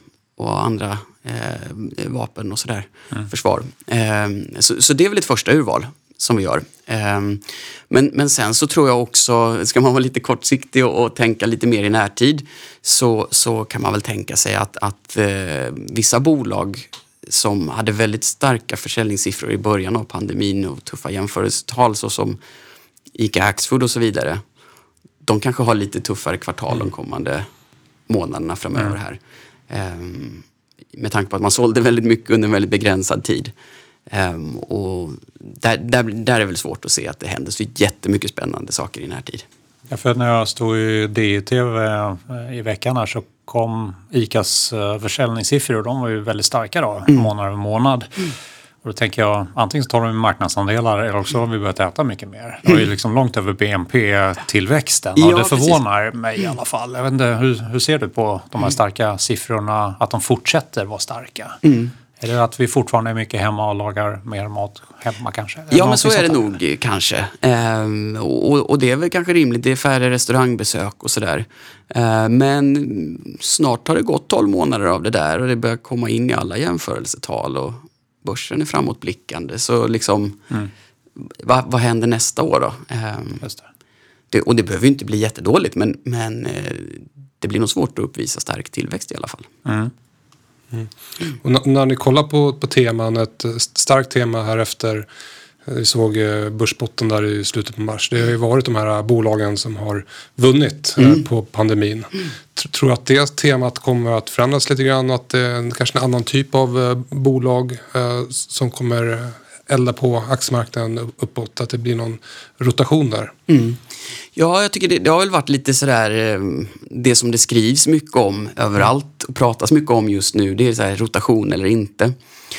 och andra eh, vapen och sådär. Mm. Försvar. Eh, så, så det är väl ett första urval som vi gör. Eh, men, men sen så tror jag också, ska man vara lite kortsiktig och, och tänka lite mer i närtid, så, så kan man väl tänka sig att, att eh, vissa bolag som hade väldigt starka försäljningssiffror i början av pandemin och tuffa jämförelsetal, så som ICA Axfood och så vidare, de kanske har lite tuffare kvartal de kommande månaderna framöver här. Eh, med tanke på att man sålde väldigt mycket under en väldigt begränsad tid. Um, och där, där, där är det väl svårt att se att det händer så jättemycket spännande saker i närtid. Ja, för när jag stod i D I T V i veckan här så kom ICAs försäljningssiffror och de var ju väldigt starka då, mm. månad över månad. Mm. Och då tänker jag, antingen så tar de marknadsandelar eller också har vi börjat äta mycket mer. Det var ju liksom långt över B N P-tillväxten och ja, det förvånar precis. mig i alla fall. Jag vet inte, hur, hur ser du på de här starka siffrorna, att de fortsätter vara starka? Mm. Är det att vi fortfarande är mycket hemma och lagar mer mat hemma kanske? Ja, men så är det nog kanske. Ehm, och, och det är väl kanske rimligt. Det är färre restaurangbesök och sådär. Ehm, men snart har det gått tolv månader av det där och det börjar komma in i alla jämförelsetal och börsen är framåtblickande. Så liksom, mm. vad, vad händer nästa år då? Ehm, Just det. Det, och det behöver ju inte bli jättedåligt, men, men eh, det blir nog svårt att uppvisa stark tillväxt i alla fall. Mm. Mm. Och n- när ni kollar på, på teman, ett starkt tema här efter, vi såg börsbotten där i slutet på mars, det har ju varit de här bolagen som har vunnit mm. eh, på pandemin. Mm. T- tror du att det temat kommer att förändras lite grann och att det är kanske en annan typ av eh, bolag eh, som kommer elda på aktiemarknaden uppåt, att det blir någon rotation där? Mm. Ja, jag tycker det, det har väl varit lite sådär, det som det skrivs mycket om överallt och pratas mycket om just nu, det är så här rotation eller inte.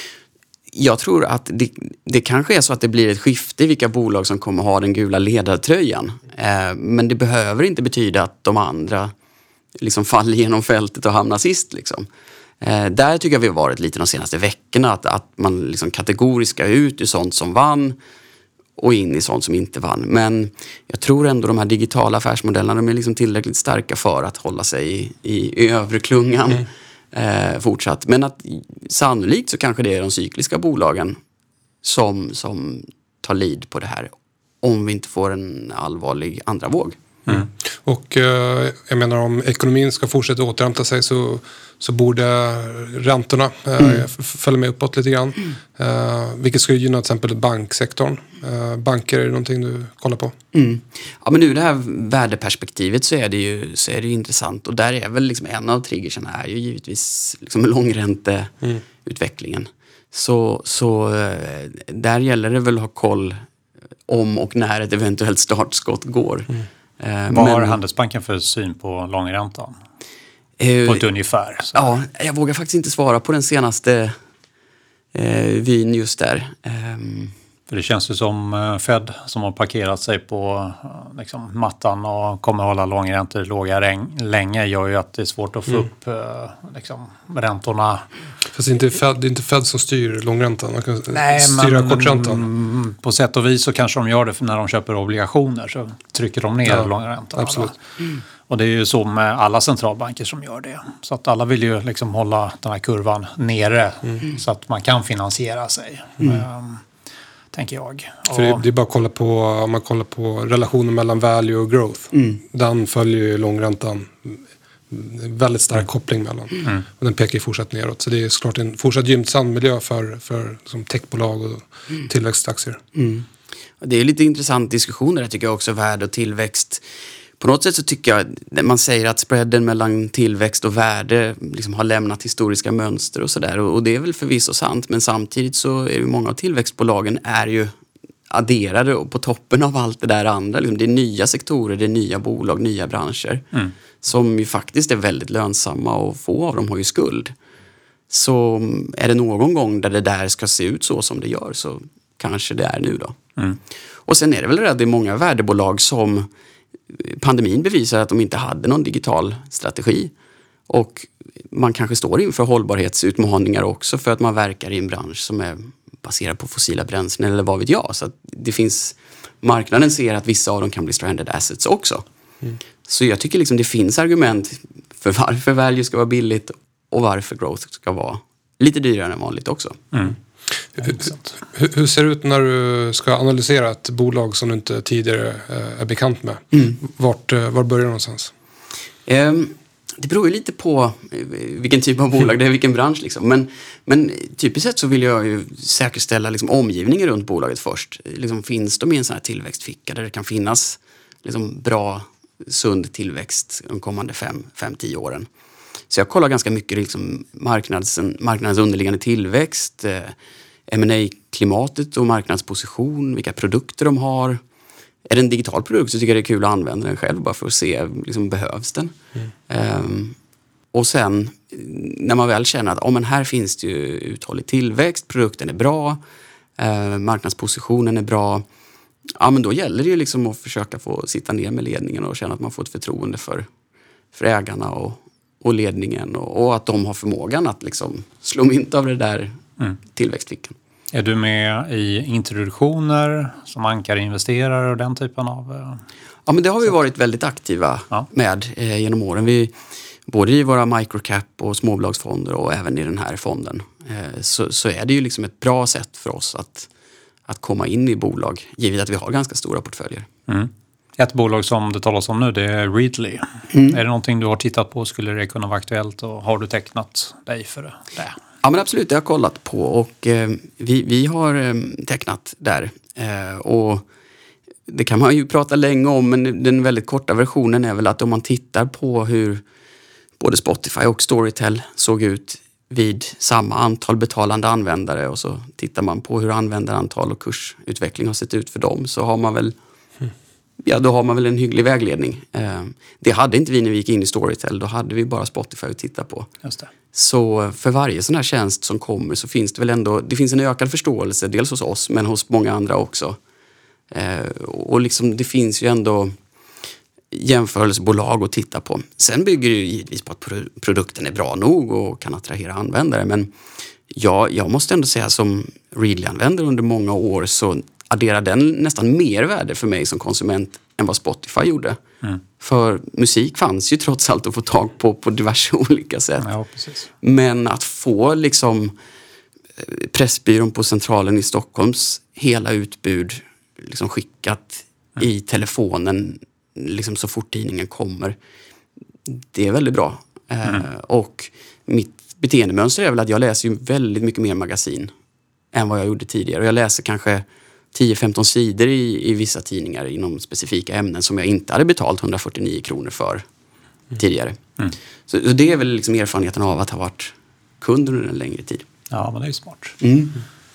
Jag tror att det, det kanske är så att det blir ett skifte i vilka bolag som kommer ha den gula ledartröjan. Eh, men det behöver inte betyda att de andra liksom faller genom fältet och hamnar sist liksom. Eh, där tycker jag vi har varit lite de senaste veckorna, att, att man liksom kategoriskt ska ut i sånt som vann och in i sånt som inte vann. Men jag tror ändå de här digitala affärsmodellerna, de är liksom tillräckligt starka för att hålla sig i, i, i övre klungan mm. eh, fortsatt. Men att sannolikt så kanske det är de cykliska bolagen som, som tar lead på det här, om vi inte får en allvarlig andra våg. Mm. Och eh, jag menar, om ekonomin ska fortsätta återhämta sig så, så borde räntorna eh, mm. f- följa med uppåt lite grann. Mm. Eh, vilket skulle gynna till exempel banksektorn. Eh, banker, är det någonting du kollar på? Mm. Ja, men nu det här värdeperspektivet så är det ju, så är det ju intressant. Och där är väl liksom en av triggerserna är ju givetvis liksom långränte-utvecklingen. Mm. Så, så eh, där gäller det väl att ha koll om och när ett eventuellt startskott går. Mm. Eh, Vad har Handelsbanken för syn på långräntan? Eh, på ett ungefär. Så. Ja, jag vågar faktiskt inte svara på den senaste eh, vyn just där. Eh, För det känns ju som Fed som har parkerat sig på liksom, mattan och kommer hålla långräntor låga regn, länge, gör ju att det är svårt att få mm. upp liksom, räntorna. Fast det är inte Fed, det är inte Fed som styr långräntan. Man kan Nej, styra men, korträntan. På sätt och vis så kanske de gör det när de köper obligationer, så trycker de ner ja, långräntan. Absolut. Mm. Och det är ju så med alla centralbanker som gör det. Så att alla vill ju liksom hålla den här kurvan nere mm. så att man kan finansiera sig. Mm. Um, tänker jag. För det, det är bara att kolla på, om man kollar på relationen mellan value och growth. Mm. Den följer ju långräntan. Väldigt stark mm. koppling mellan. Mm. Och den pekar ju fortsatt neråt. Så det är såklart en fortsatt gynnsam miljö för, för som techbolag och mm. tillväxtaktier. Mm. Det är lite intressant diskussioner där, tycker jag också, värde och tillväxt. På något sätt så tycker jag, när man säger att spreaden mellan tillväxt och värde liksom har lämnat historiska mönster och sådär. Och det är väl förvisso sant, men samtidigt så är det många av tillväxtbolagen är ju adderade och på toppen av allt det där andra. Liksom, det är nya sektorer, det är nya bolag, nya branscher. Mm. Som ju faktiskt är väldigt lönsamma och få av dem har ju skuld. Så är det någon gång där det där ska se ut så som det gör så kanske det är nu då. Mm. Och sen är det väl det att det är många värdebolag som pandemin bevisar att de inte hade någon digital strategi. Och man kanske står inför hållbarhetsutmaningar också för att man verkar i en bransch som är baserad på fossila bränslen eller vad vet jag. Så att det finns, marknaden ser att vissa av dem kan bli stranded assets också. Mm. Så jag tycker liksom det finns argument för varför value ska vara billigt och varför growth ska vara lite dyrare än vanligt också. Mm. Hur, hur, hur ser det ut när du ska analysera ett bolag som du inte tidigare är bekant med? Mm. Vart, var börjar du någonstans? Um, det beror ju lite på vilken typ av bolag det är, vilken bransch liksom. Men, men typiskt sett så vill jag ju säkerställa liksom omgivningen runt bolaget först. Liksom, finns de i en sån här tillväxtficka där det kan finnas liksom, bra, sund tillväxt de kommande fem, fem, tio åren. Så jag kollar ganska mycket liksom marknads, marknadens underliggande tillväxt, eh, M and A-klimatet och marknadsposition, vilka produkter de har. Är det en digital produkt så tycker jag det är kul att använda den själv bara för att se, liksom, behövs den? Mm. Um, och sen när man väl känner att oh, men här finns det ju uthållig tillväxt, produkten är bra, uh, marknadspositionen är bra, ja men då gäller det ju liksom att försöka få sitta ner med ledningen och känna att man får ett förtroende för, för ägarna och och ledningen och, och att de har förmågan att liksom slå mynt av det där mm. tillväxtfickan. Är du med i introduktioner som ankarinvesterare och den typen av... Ja, men det har vi varit väldigt aktiva ja. med eh, genom åren. Vi, både i våra microcap och småbolagsfonder och även i den här fonden eh, så, så är det ju liksom ett bra sätt för oss att, att komma in i bolag givet att vi har ganska stora portföljer. Mm. Ett bolag som det talas om nu, det är Readly. Mm. Är det någonting du har tittat på? Skulle det kunna vara aktuellt och har du tecknat dig för det? Ja men absolut, det har jag kollat på och eh, vi, vi har eh, tecknat där. Eh, och det kan man ju prata länge om, men den väldigt korta versionen är väl att om man tittar på hur både Spotify och Storytel såg ut vid samma antal betalande användare och så tittar man på hur användarantal och kursutveckling har sett ut för dem så har man väl Ja, då har man väl en hygglig vägledning. Eh, det hade inte vi när vi gick in i Storytel. Då hade vi bara Spotify att titta på. Just det. Så för varje sån här tjänst som kommer så finns det väl ändå... Det finns en ökad förståelse, dels hos oss men hos många andra också. Eh, och liksom det finns ju ändå jämförelsebolag att titta på. Sen bygger det ju givetvis på att produkten är bra nog och kan attrahera användare. Men ja, jag måste ändå säga som Readly-användare under många år så... adderar den nästan mer värde för mig som konsument än vad Spotify gjorde. Mm. För musik fanns ju trots allt att få tag på på diverse olika sätt. Ja, precis. Men att få liksom Pressbyrån på Centralen i Stockholms hela utbud liksom skickat mm. i telefonen liksom så fort tidningen kommer. Det är väldigt bra. Mm. Eh, och mitt beteendemönster är väl att jag läser ju väldigt mycket mer magasin än vad jag gjorde tidigare. Och jag läser kanske tio femton sidor i, i vissa tidningar inom specifika ämnen som jag inte hade betalt hundrafyrtionio kronor för mm. tidigare. Mm. Så, så det är väl liksom erfarenheten av att ha varit kund under en längre tid. Ja, men det är smart. Mm.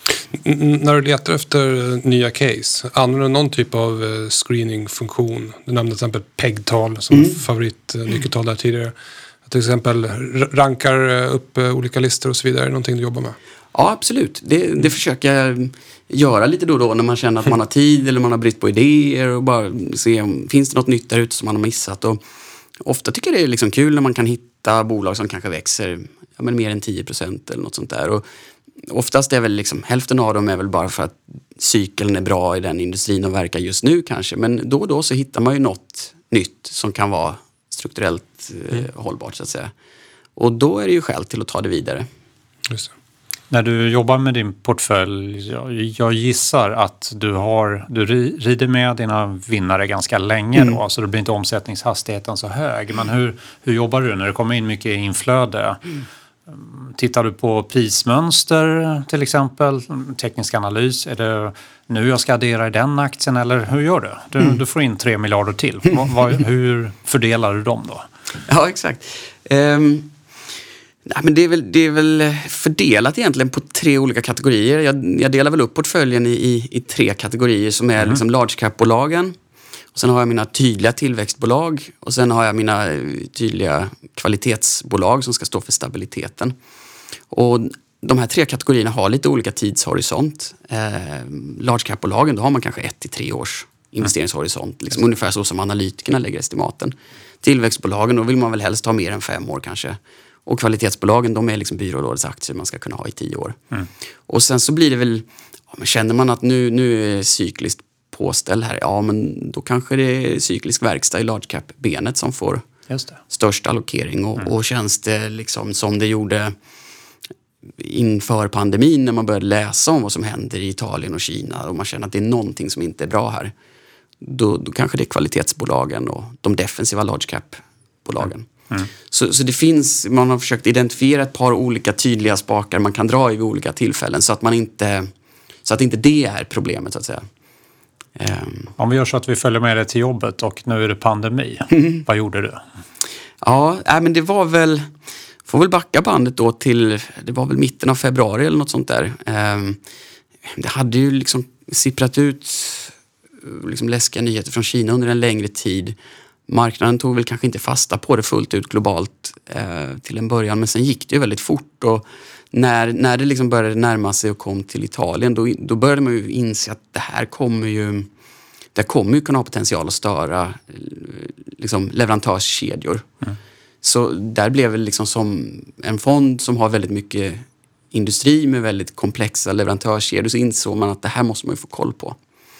Mm. När du letar efter nya case, använder du någon typ av screeningfunktion? Du nämnde till exempel P E G-tal som mm. favoritnyckeltal där tidigare. Till exempel rankar upp olika listor och så vidare. Är det någonting du jobbar med? Ja, absolut. Det, det försöker jag göra lite då och då när man känner att man har tid eller man har brist på idéer och bara se om finns det något nytt där ute som man har missat. Och ofta tycker jag det är liksom kul när man kan hitta bolag som kanske växer ja, men mer än tio procent eller något sånt där. Och oftast är väl liksom hälften av dem är väl bara för att cykeln är bra i den industrin och verkar just nu kanske. Men då och då så hittar man ju något nytt som kan vara strukturellt eh, hållbart så att säga. Och då är det ju skäl till att ta det vidare. Just det. När du jobbar med din portfölj, jag, jag gissar att du har du rider med dina vinnare ganska länge mm. då, så det blir inte omsättningshastigheten så hög. Men hur, hur jobbar du när det kommer in mycket inflöde? Mm. Tittar du på prismönster till exempel, teknisk analys, är det nu jag ska addera i den aktien eller hur gör du? Du, mm. du får in tre miljarder till. Vad, hur fördelar du dem då? Ja, exakt. Um... Nej, men det är väl, det är väl fördelat egentligen på tre olika kategorier. Jag, jag delar väl upp portföljen i, i, i tre kategorier som är mm. liksom large cap-bolagen. Och sen har jag mina tydliga tillväxtbolag och sen har jag mina tydliga kvalitetsbolag som ska stå för stabiliteten. Och de här tre kategorierna har lite olika tidshorisont. Eh, large cap-bolagen, då har man kanske ett till tre års investeringshorisont. Liksom, ungefär så som analytikerna lägger estimaten. Tillväxtbolagen, då vill man väl helst ha mer än fem år kanske. Och kvalitetsbolagen, de är liksom byrårådets aktier man ska kunna ha i tio år. Mm. Och sen så blir det väl, ja, men känner man att nu, nu är cykliskt påställ här, ja men då kanske det är cyklisk verkstad i large cap-benet som får Just det. störst allokering. Och, mm. och känns det liksom som det gjorde inför pandemin när man började läsa om vad som händer i Italien och Kina och man känner att det är någonting som inte är bra här. Då, då kanske det är kvalitetsbolagen och de defensiva large cap-bolagen. Mm. Så, så det finns, man har försökt identifiera ett par olika tydliga spakar man kan dra i olika tillfällen så att man inte, så att inte det är problemet så att säga. Um. Om vi gör så att vi följer med dig till jobbet och nu är det pandemi, mm. vad gjorde du? Ja, äh, men det var väl, får väl backa bandet då till, det var väl mitten av februari eller något sånt där. Um, det hade ju liksom sipprat ut liksom läskiga nyheter från Kina under en längre tid. Marknaden tog väl kanske inte fasta på det fullt ut globalt eh, till en början, men sen gick det ju väldigt fort och när, när det liksom började närma sig och kom till Italien då, då började man ju inse att det här kommer ju det kommer ju kunna ha potential att störa liksom, leverantörskedjor. Mm. Så där blev det liksom som en fond som har väldigt mycket industri med väldigt komplexa leverantörskedjor så insåg man att det här måste man ju få koll på.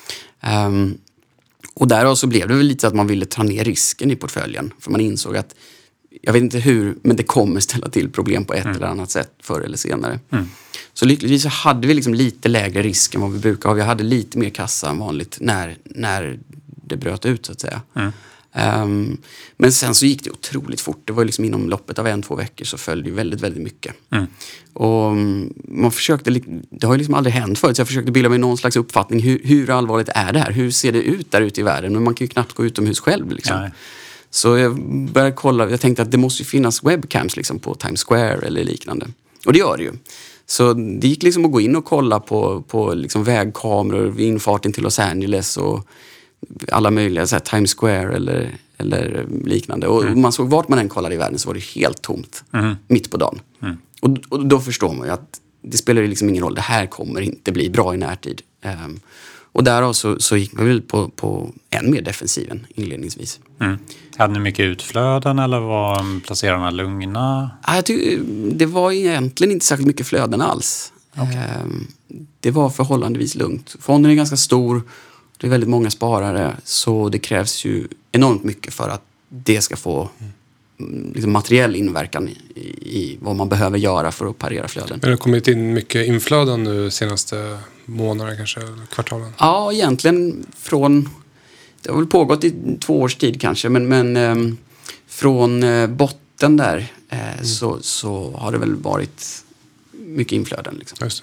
Um, Och därav så blev det väl lite att man ville ta ner risken i portföljen. För man insåg att, jag vet inte hur, men det kommer ställa till problem på ett mm. eller annat sätt förr eller senare. Mm. Så lyckligtvis så hade vi liksom lite lägre risk än vad vi brukar ha. Vi hade lite mer kassa än vanligt när, när det bröt ut så att säga. Mm. Um, men sen så gick det otroligt fort. Det var liksom inom loppet av en, två veckor så följde ju väldigt, väldigt mycket. Mm. Och man försökte, det har ju liksom aldrig hänt förut så jag försökte bilda mig någon slags uppfattning. Hur, hur allvarligt är det här? Hur ser det ut där ute i världen? Men man kan ju knappt gå utomhus själv liksom. Nej. Så jag började kolla, jag tänkte att det måste ju finnas webcams liksom på Times Square eller liknande. Och det gör det ju. Så det gick liksom att gå in och kolla på, på liksom vägkameror vid infarten till Los Angeles och alla möjliga så här, Times Square eller, eller liknande. Och mm. man såg vart man än kollade i världen så var det helt tomt. Mm. Mitt på dagen. Mm. Och, och då förstår man ju att det spelar liksom ingen roll. Det här kommer inte bli bra i närtid. Um, och därav så, så gick man väl på, på än mer defensiven inledningsvis. Mm. Hade ni mycket utflöden eller var placerarna lugna? Ja, jag tycker, det var egentligen inte särskilt mycket flöden alls. Okay. Um, det var förhållandevis lugnt. Fonden är ganska stor. Det är väldigt många sparare så det krävs ju enormt mycket för att det ska få liksom, materiell inverkan i, i vad man behöver göra för att parera flöden. Men det har kommit in mycket inflöden nu senaste månaderna kanske, kvartalen? Ja, egentligen från, det har väl pågått i två års tid kanske, men, men eh, från eh, botten där eh, mm. så, så har det väl varit mycket inflöden. Liksom. Just det.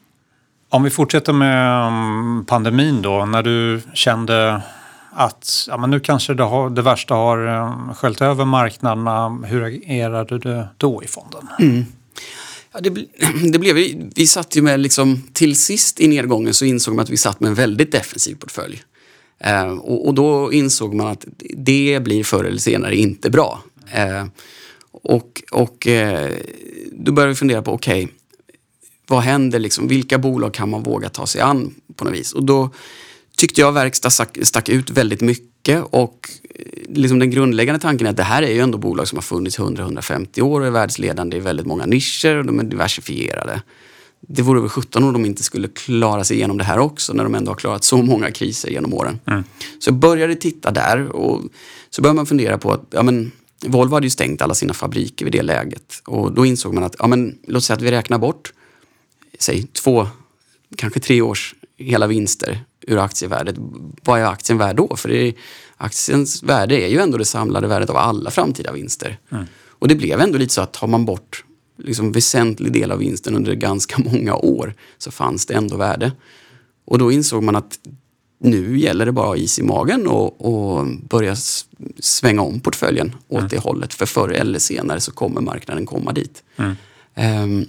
Om vi fortsätter med pandemin då, när du kände att ja, men nu kanske det, har, det värsta har sköljt över marknaderna, hur agerade du då i fonden? Mm. Ja, det, det blev, vi, vi satt ju med liksom, till sist i nedgången så insåg man att vi satt med en väldigt defensiv portfölj. Eh, och, och då insåg man att det blir förr eller senare inte bra. Eh, och och eh, då började vi fundera på, okej, okay, vad händer liksom? Vilka bolag kan man våga ta sig an på något vis? Och då tyckte jag verkstad stack, stack ut väldigt mycket och liksom den grundläggande tanken är att det här är ju ändå bolag som har funnits hundra till hundrafemtio år och är världsledande i väldigt många nischer och de är diversifierade. Det vore väl sjutton om de inte skulle klara sig igenom det här också när de ändå har klarat så många kriser genom åren. Mm. Så jag började titta där och så började man fundera på att ja, men, Volvo hade ju stängt alla sina fabriker vid det läget och då insåg man att ja, men, låt säga att vi räknar bort säg två, kanske tre års hela vinster ur aktievärdet. Vad är aktien värd då? För det är, aktiens värde är ju ändå det samlade värdet av alla framtida vinster. Mm. Och det blev ändå lite så att tar man bort liksom väsentlig del av vinsten under ganska många år så fanns det ändå värde. Och då insåg man att nu gäller det bara att ha is i magen och, och börja svänga om portföljen åt mm. det hållet. För förr eller senare så kommer marknaden komma dit. Mm. Um,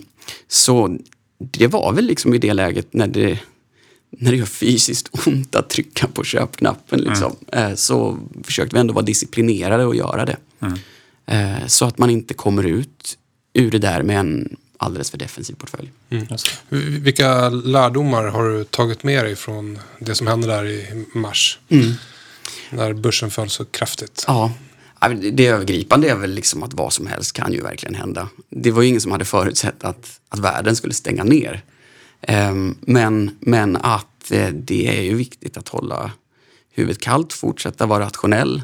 så det var väl liksom i det läget när det, när det gör fysiskt ont att trycka på köpknappen. Liksom. Mm. Uh, så försökte vi ändå vara disciplinerade och göra det. Mm. Uh, så att man inte kommer ut ur det där med en alldeles för defensiv portfölj. Mm. Vilka lärdomar har du tagit med dig från det som hände där i mars? Mm. När börsen föll så kraftigt. Ja, det övergripande är väl liksom att vad som helst kan ju verkligen hända. Det var ju ingen som hade förutsett att, att världen skulle stänga ner. Um, men, men att eh, det är ju viktigt att hålla huvudet kallt, fortsätta vara rationell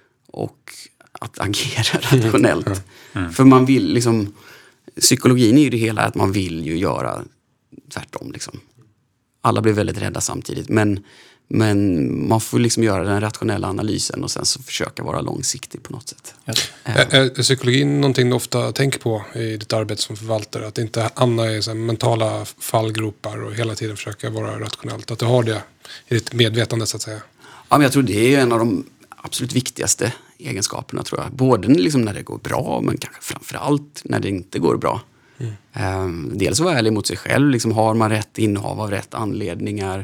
och att agera rationellt. Mm. Mm. För man vill liksom... Psykologin är ju det hela att man vill ju göra tvärtom. Liksom. Alla blir väldigt rädda samtidigt. Men, men man får liksom göra den rationella analysen och sen så försöka vara långsiktig på något sätt. Yes. Äh. Är, är psykologin någonting du ofta tänker på i ditt arbete som förvaltare? Att inte hamna i så här mentala fallgropar och hela tiden försöka vara rationellt? Att du har det i ditt medvetande så att säga? Ja, men jag tror det är en av de absolut viktigaste egenskaperna tror jag. Både liksom när det går bra men kanske framförallt när det inte går bra. Mm. Um, dels att vara ärlig mot sig själv. Liksom, har man rätt innehav av rätt anledningar?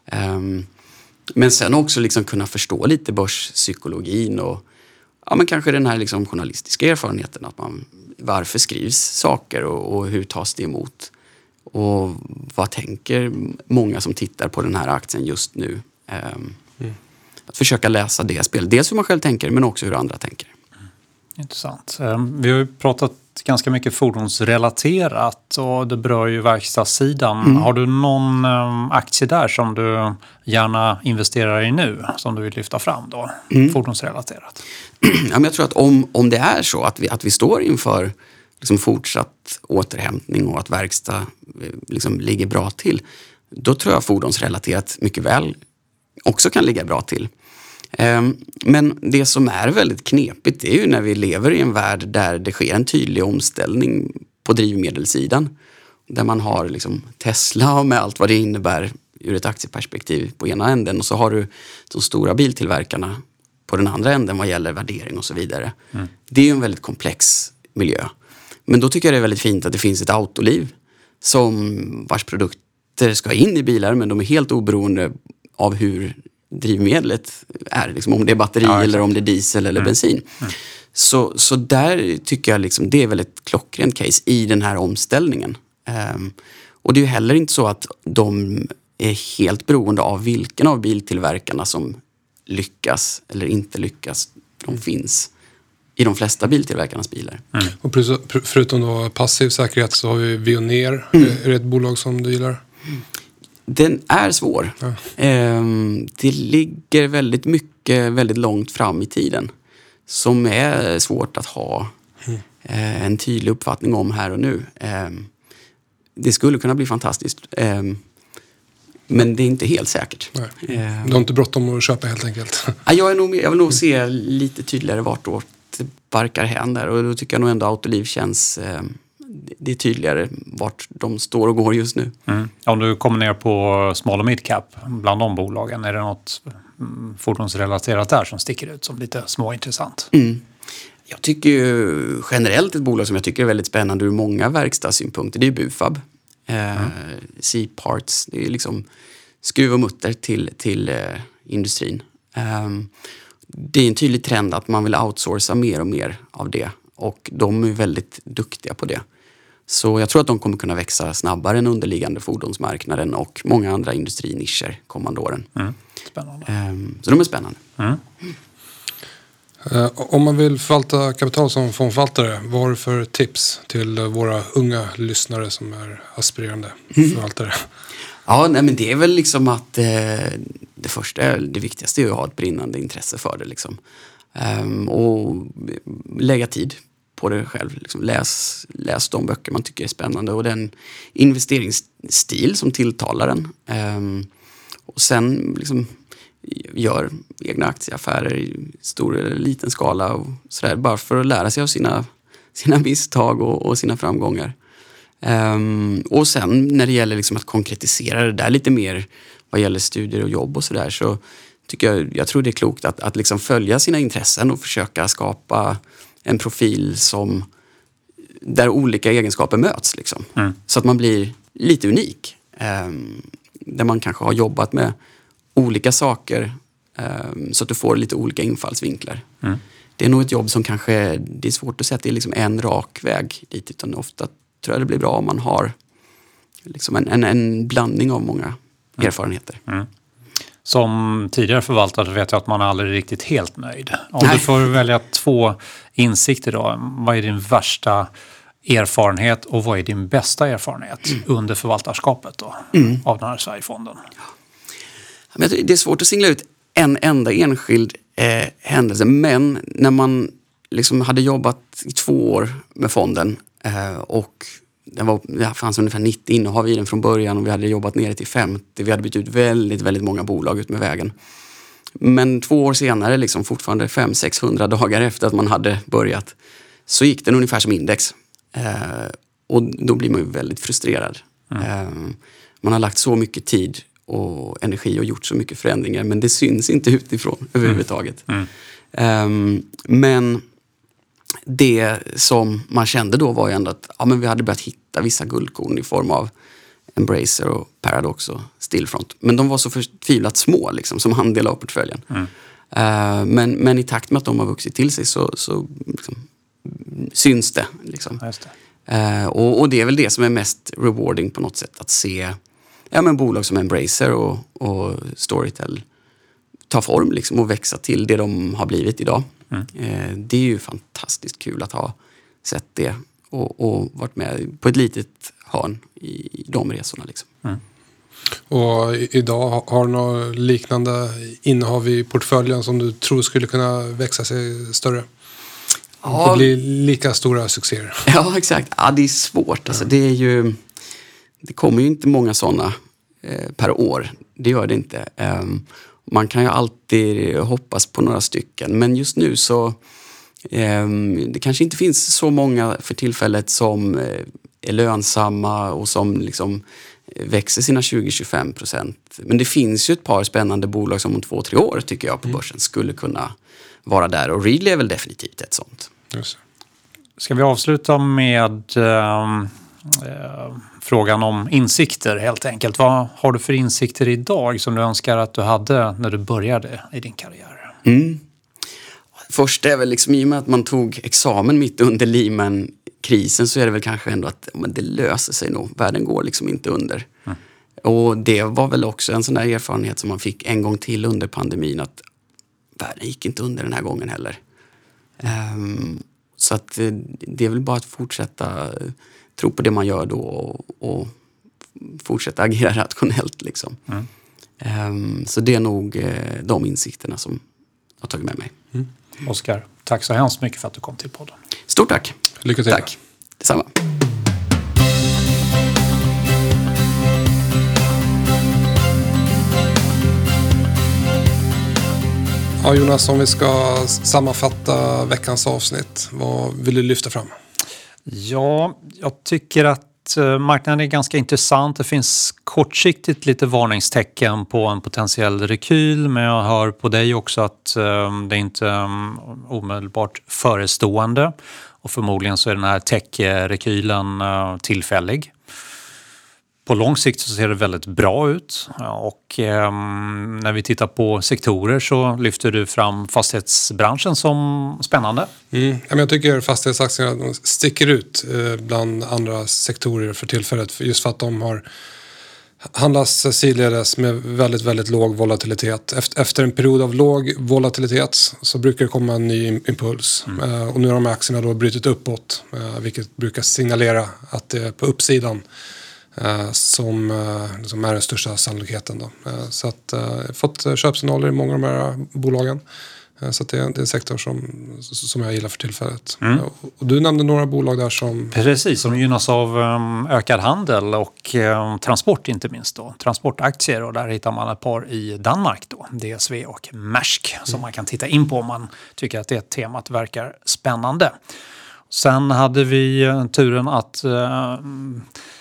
Um, men sen också liksom kunna förstå lite börspsykologin och ja, men kanske den här liksom journalistiska erfarenheten. Att man, varför skrivs saker och, och hur tas det emot? Och vad tänker många som tittar på den här aktien just nu? Um, mm. Att försöka läsa det spelet. Dels hur man själv tänker men också hur andra tänker. Intressant. Vi har ju pratat ganska mycket fordonsrelaterat och det berör ju verkstadssidan. Mm. Har du någon aktie där som du gärna investerar i nu som du vill lyfta fram då? Mm. Fordonsrelaterat. Ja, men jag tror att om, om det är så att vi, att vi står inför liksom fortsatt återhämtning och att verkstad liksom ligger bra till, då tror jag fordonsrelaterat mycket väl också kan ligga bra till. Men det som är väldigt knepigt är ju när vi lever i en värld där det sker en tydlig omställning på drivmedelssidan. Där man har liksom Tesla med allt vad det innebär ur ett aktieperspektiv på ena änden och så har du de stora biltillverkarna på den andra änden vad gäller värdering och så vidare. Mm. Det är ju en väldigt komplex miljö. Men då tycker jag det är väldigt fint att det finns ett autoliv som vars produkter ska in i bilar men de är helt oberoende av hur drivmedlet är, liksom, om det är batteri ja, eller om det är diesel eller mm. bensin. Mm. Så, så där tycker jag liksom, det är väl ett klockrent case i den här omställningen. Um, och det är ju heller inte så att de är helt beroende av vilken av biltillverkarna som lyckas eller inte lyckas. De mm. finns i de flesta biltillverkarnas bilar. Mm. Och plus, förutom då passiv säkerhet så har vi Veoneer. Mm. Är det ett bolag som du gillar? Mm. Den är svår. Ja. Det ligger väldigt mycket, väldigt långt fram i tiden. Som är svårt att ha mm. en tydlig uppfattning om här och nu. Det skulle kunna bli fantastiskt. Men det är inte helt säkert. Nej. Du har inte bråttom att köpa helt enkelt? Jag, är nog, jag vill nog se lite tydligare vartåt det barkar hän där. Och då tycker jag nog ändå Autoliv känns... Det är tydligare vart de står och går just nu. Mm. Om du kommer ner på small och mid cap bland de bolagen, är det något fordonsrelaterat där som sticker ut som lite småintressant? Mm. Jag tycker ju generellt ett bolag som jag tycker är väldigt spännande ur många verkstadssynpunkter, det är Bufab. Mm. Eh, C-parts, det är liksom skruv och mutter till, till eh, industrin. Eh, det är en tydlig trend att man vill outsourca mer och mer av det. Och de är väldigt duktiga på det. Så jag tror att de kommer kunna växa snabbare än underliggande fordonsmarknaden och många andra industrinischer kommande åren. Mm. Spännande. Um, så de är spännande. Mm. Mm. Uh, om man vill förvalta kapital som fondförvaltare, vad har du för tips till våra unga lyssnare som är aspirerande mm. förvaltare? Ja, nej, men det är väl liksom att eh, det första, det viktigaste är att ha ett brinnande intresse för det liksom. Um, och lägga tid på det själv. Liksom läs, läs de böcker man tycker är spännande och den investeringsstil som tilltalar den. Um, och sen liksom gör egna aktieaffärer i stor eller liten skala och sådär, bara för att lära sig av sina, sina misstag och, och sina framgångar. Um, och sen när det gäller liksom att konkretisera det där lite mer, vad gäller studier och jobb och sådär, så tycker jag, jag tror det är klokt att, att liksom följa sina intressen och försöka skapa en profil som där olika egenskaper möts liksom. Mm. Så att man blir lite unik. Um, där man kanske har jobbat med olika saker um, så att du får lite olika infallsvinklar. Mm. Det är nog ett jobb som kanske, det är svårt att säga att det är liksom en rak väg dit, utan ofta tror jag det blir bra om man har liksom en, en, en blandning av många mm. erfarenheter. Mm. Som tidigare förvaltare vet jag att man är aldrig riktigt helt nöjd. Om Nej. du får välja två insikter då, vad är din värsta erfarenhet och vad är din bästa erfarenhet mm. under förvaltarskapet då, mm. av den här Sverigefonden? Ja. Det är svårt att singla ut en enda enskild eh, händelse, men när man liksom hade jobbat i två år med fonden eh, och det, var, det fanns ungefär nittio innehav i den från början och vi hade jobbat ner till femtio. Vi hade bytt ut väldigt, väldigt många bolag ut med vägen. Men två år senare, liksom fortfarande fem till sexhundra dagar efter att man hade börjat, så gick den ungefär som index. Eh, och då blir man ju väldigt frustrerad. Mm. Eh, man har lagt så mycket tid och energi och gjort så mycket förändringar, men det syns inte utifrån mm. överhuvudtaget. Mm. Eh, men det som man kände då var ju ändå att ja, men vi hade börjat hitta vissa guldkorn i form av Embracer och Paradox och Stillfront. Men de var så förtvivlat små liksom, som andel av portföljen. Mm. Uh, men, men i takt med att de har vuxit till sig så, så liksom, syns det. Liksom. Just det. Uh, och, och det är väl det som är mest rewarding på något sätt. Att se ja, men bolag som Embracer och, och Storytel ta form liksom, och växa till det de har blivit idag. Mm. Uh, det är ju fantastiskt kul att ha sett det och, och varit med på ett litet hörn i de resorna. Liksom. Mm. Och idag har du något liknande innehav i portföljen som du tror skulle kunna växa sig större? Ja. Och bli lika stora succéer? Ja, exakt. Ja, det är svårt. Alltså, det är ju, det kommer ju inte många sådana eh, per år. Det gör det inte. Um, man kan ju alltid hoppas på några stycken. Men just nu så um, det kanske inte finns så många för tillfället som eh, är lönsamma och som liksom växer sina tjugo till tjugofem procent. Men det finns ju ett par spännande bolag som om två, tre år tycker jag på börsen skulle kunna vara där. Och Readly är väl definitivt ett sånt. Just. Ska vi avsluta med äh, äh, frågan om insikter helt enkelt. Vad har du för insikter idag som du önskar att du hade när du började i din karriär? Mm. Först är väl liksom i och med att man tog examen mitt under Lehman-krisen så är det väl kanske ändå att men det löser sig nog. Världen går liksom inte under. Mm. Och det var väl också en sån där erfarenhet som man fick en gång till under pandemin att världen gick inte under den här gången heller. Um, så att det är väl bara att fortsätta tro på det man gör då och, och fortsätta agera rationellt liksom. Mm. Um, så det är nog uh, de insikterna som jag har tagit med mig. Mm. Oskar, tack så hemskt mycket för att du kom till podden. Stort tack. Lycka till. Tack. Detsamma. Ja, Jonas, om vi ska sammanfatta veckans avsnitt, vad vill du lyfta fram? Ja, jag tycker att marknaden är ganska intressant. Det finns kortsiktigt lite varningstecken på en potentiell rekyl, men jag hör på dig också att det är inte omedelbart förestående och förmodligen så är den här tech-rekylen tillfällig. På lång sikt så ser det väldigt bra ut och eh, när vi tittar på sektorer så lyfter du fram fastighetsbranschen som spännande. Mm. Jag tycker fastighetsaktierna sticker ut eh, bland andra sektorer för tillfället just för att de har handlas sidledes med väldigt, väldigt låg volatilitet. Efter en period av låg volatilitet så brukar det komma en ny impuls. Mm. Eh, och nu har de här aktierna då brutit uppåt eh, vilket brukar signalera att det är på uppsidan Uh, som, uh, som är den största sannolikheten. Då. Uh, så att uh, jag har fått köpsignaler i många av de här bolagen. Uh, så att det, är, det är en sektor som, som jag gillar för tillfället. Mm. Uh, och du nämnde några bolag där som... Precis, som gynnas av um, ökad handel och um, transport inte minst då. Transportaktier och där hittar man ett par i Danmark då. D S V och Maersk mm. som man kan titta in på om man tycker att det temat verkar spännande. Sen hade vi uh, turen att... Uh,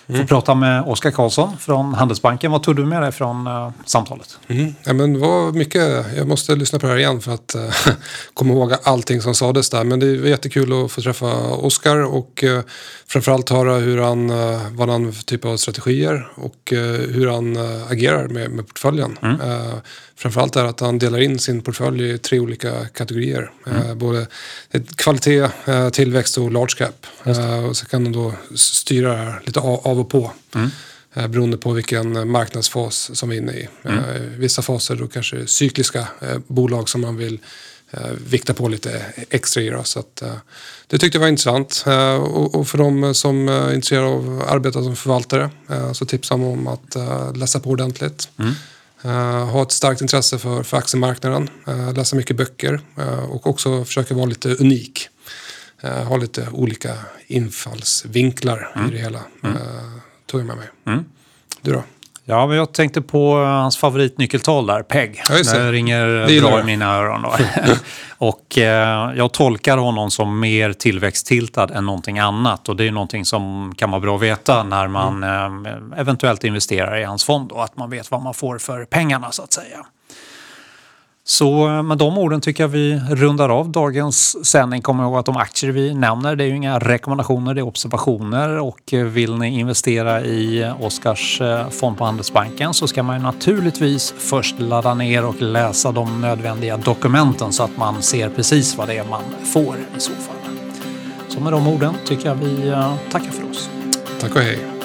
Mm. Får prata med Oskar Karlsson från Handelsbanken. Vad tog du med dig från uh, samtalet? Mm. Ja, men det var mycket. Jag måste lyssna på det här igen för att uh, komma ihåg allting som sades där. Men det var jättekul att få träffa Oskar och uh, framförallt höra hur han, uh, vad han för typ av strategier och uh, hur han uh, agerar med, med portföljen. Mm. Uh, framförallt är att han delar in sin portfölj i tre olika kategorier. Mm. Uh, både kvalitet, uh, tillväxt och large cap. Uh, och så kan han då styra det här lite av, av och på. Mm. Eh, beroende på vilken marknadsfas som vi är inne i. Mm. Eh, vissa faser då kanske cykliska eh, bolag som man vill eh, vikta på lite extra i. Då, så att, eh, det tyckte jag var intressant. Eh, och, och för de som är intresserade av att arbeta som förvaltare eh, så tipsar man om att eh, läsa på ordentligt. Mm. Uh, ha ett starkt intresse för, för aktiemarknaden. Uh, läsa mycket böcker uh, och också försöka vara lite unik. Uh, ha lite olika infallsvinklar mm. i det hela. Uh, tog jag med mig. Mm. Du då? Ja, men jag tänkte på hans favoritnyckeltal där, P E G. Ja, det ringer det bra i mina öron då. Och eh, jag tolkar honom som mer tillväxttiltad än någonting annat. Och det är någonting som kan vara bra att veta när man mm. eh, eventuellt investerar i hans fond. Och att man vet vad man får för pengarna så att säga. Så med de orden tycker jag vi rundar av dagens sändning. Kom ihåg att de aktier vi nämner, det är ju inga rekommendationer, det är observationer. Och vill ni investera i Oskars fond på Handelsbanken så ska man ju naturligtvis först ladda ner och läsa de nödvändiga dokumenten så att man ser precis vad det är man får i så fall. Så med de orden tycker jag vi tackar för oss. Tack och hej.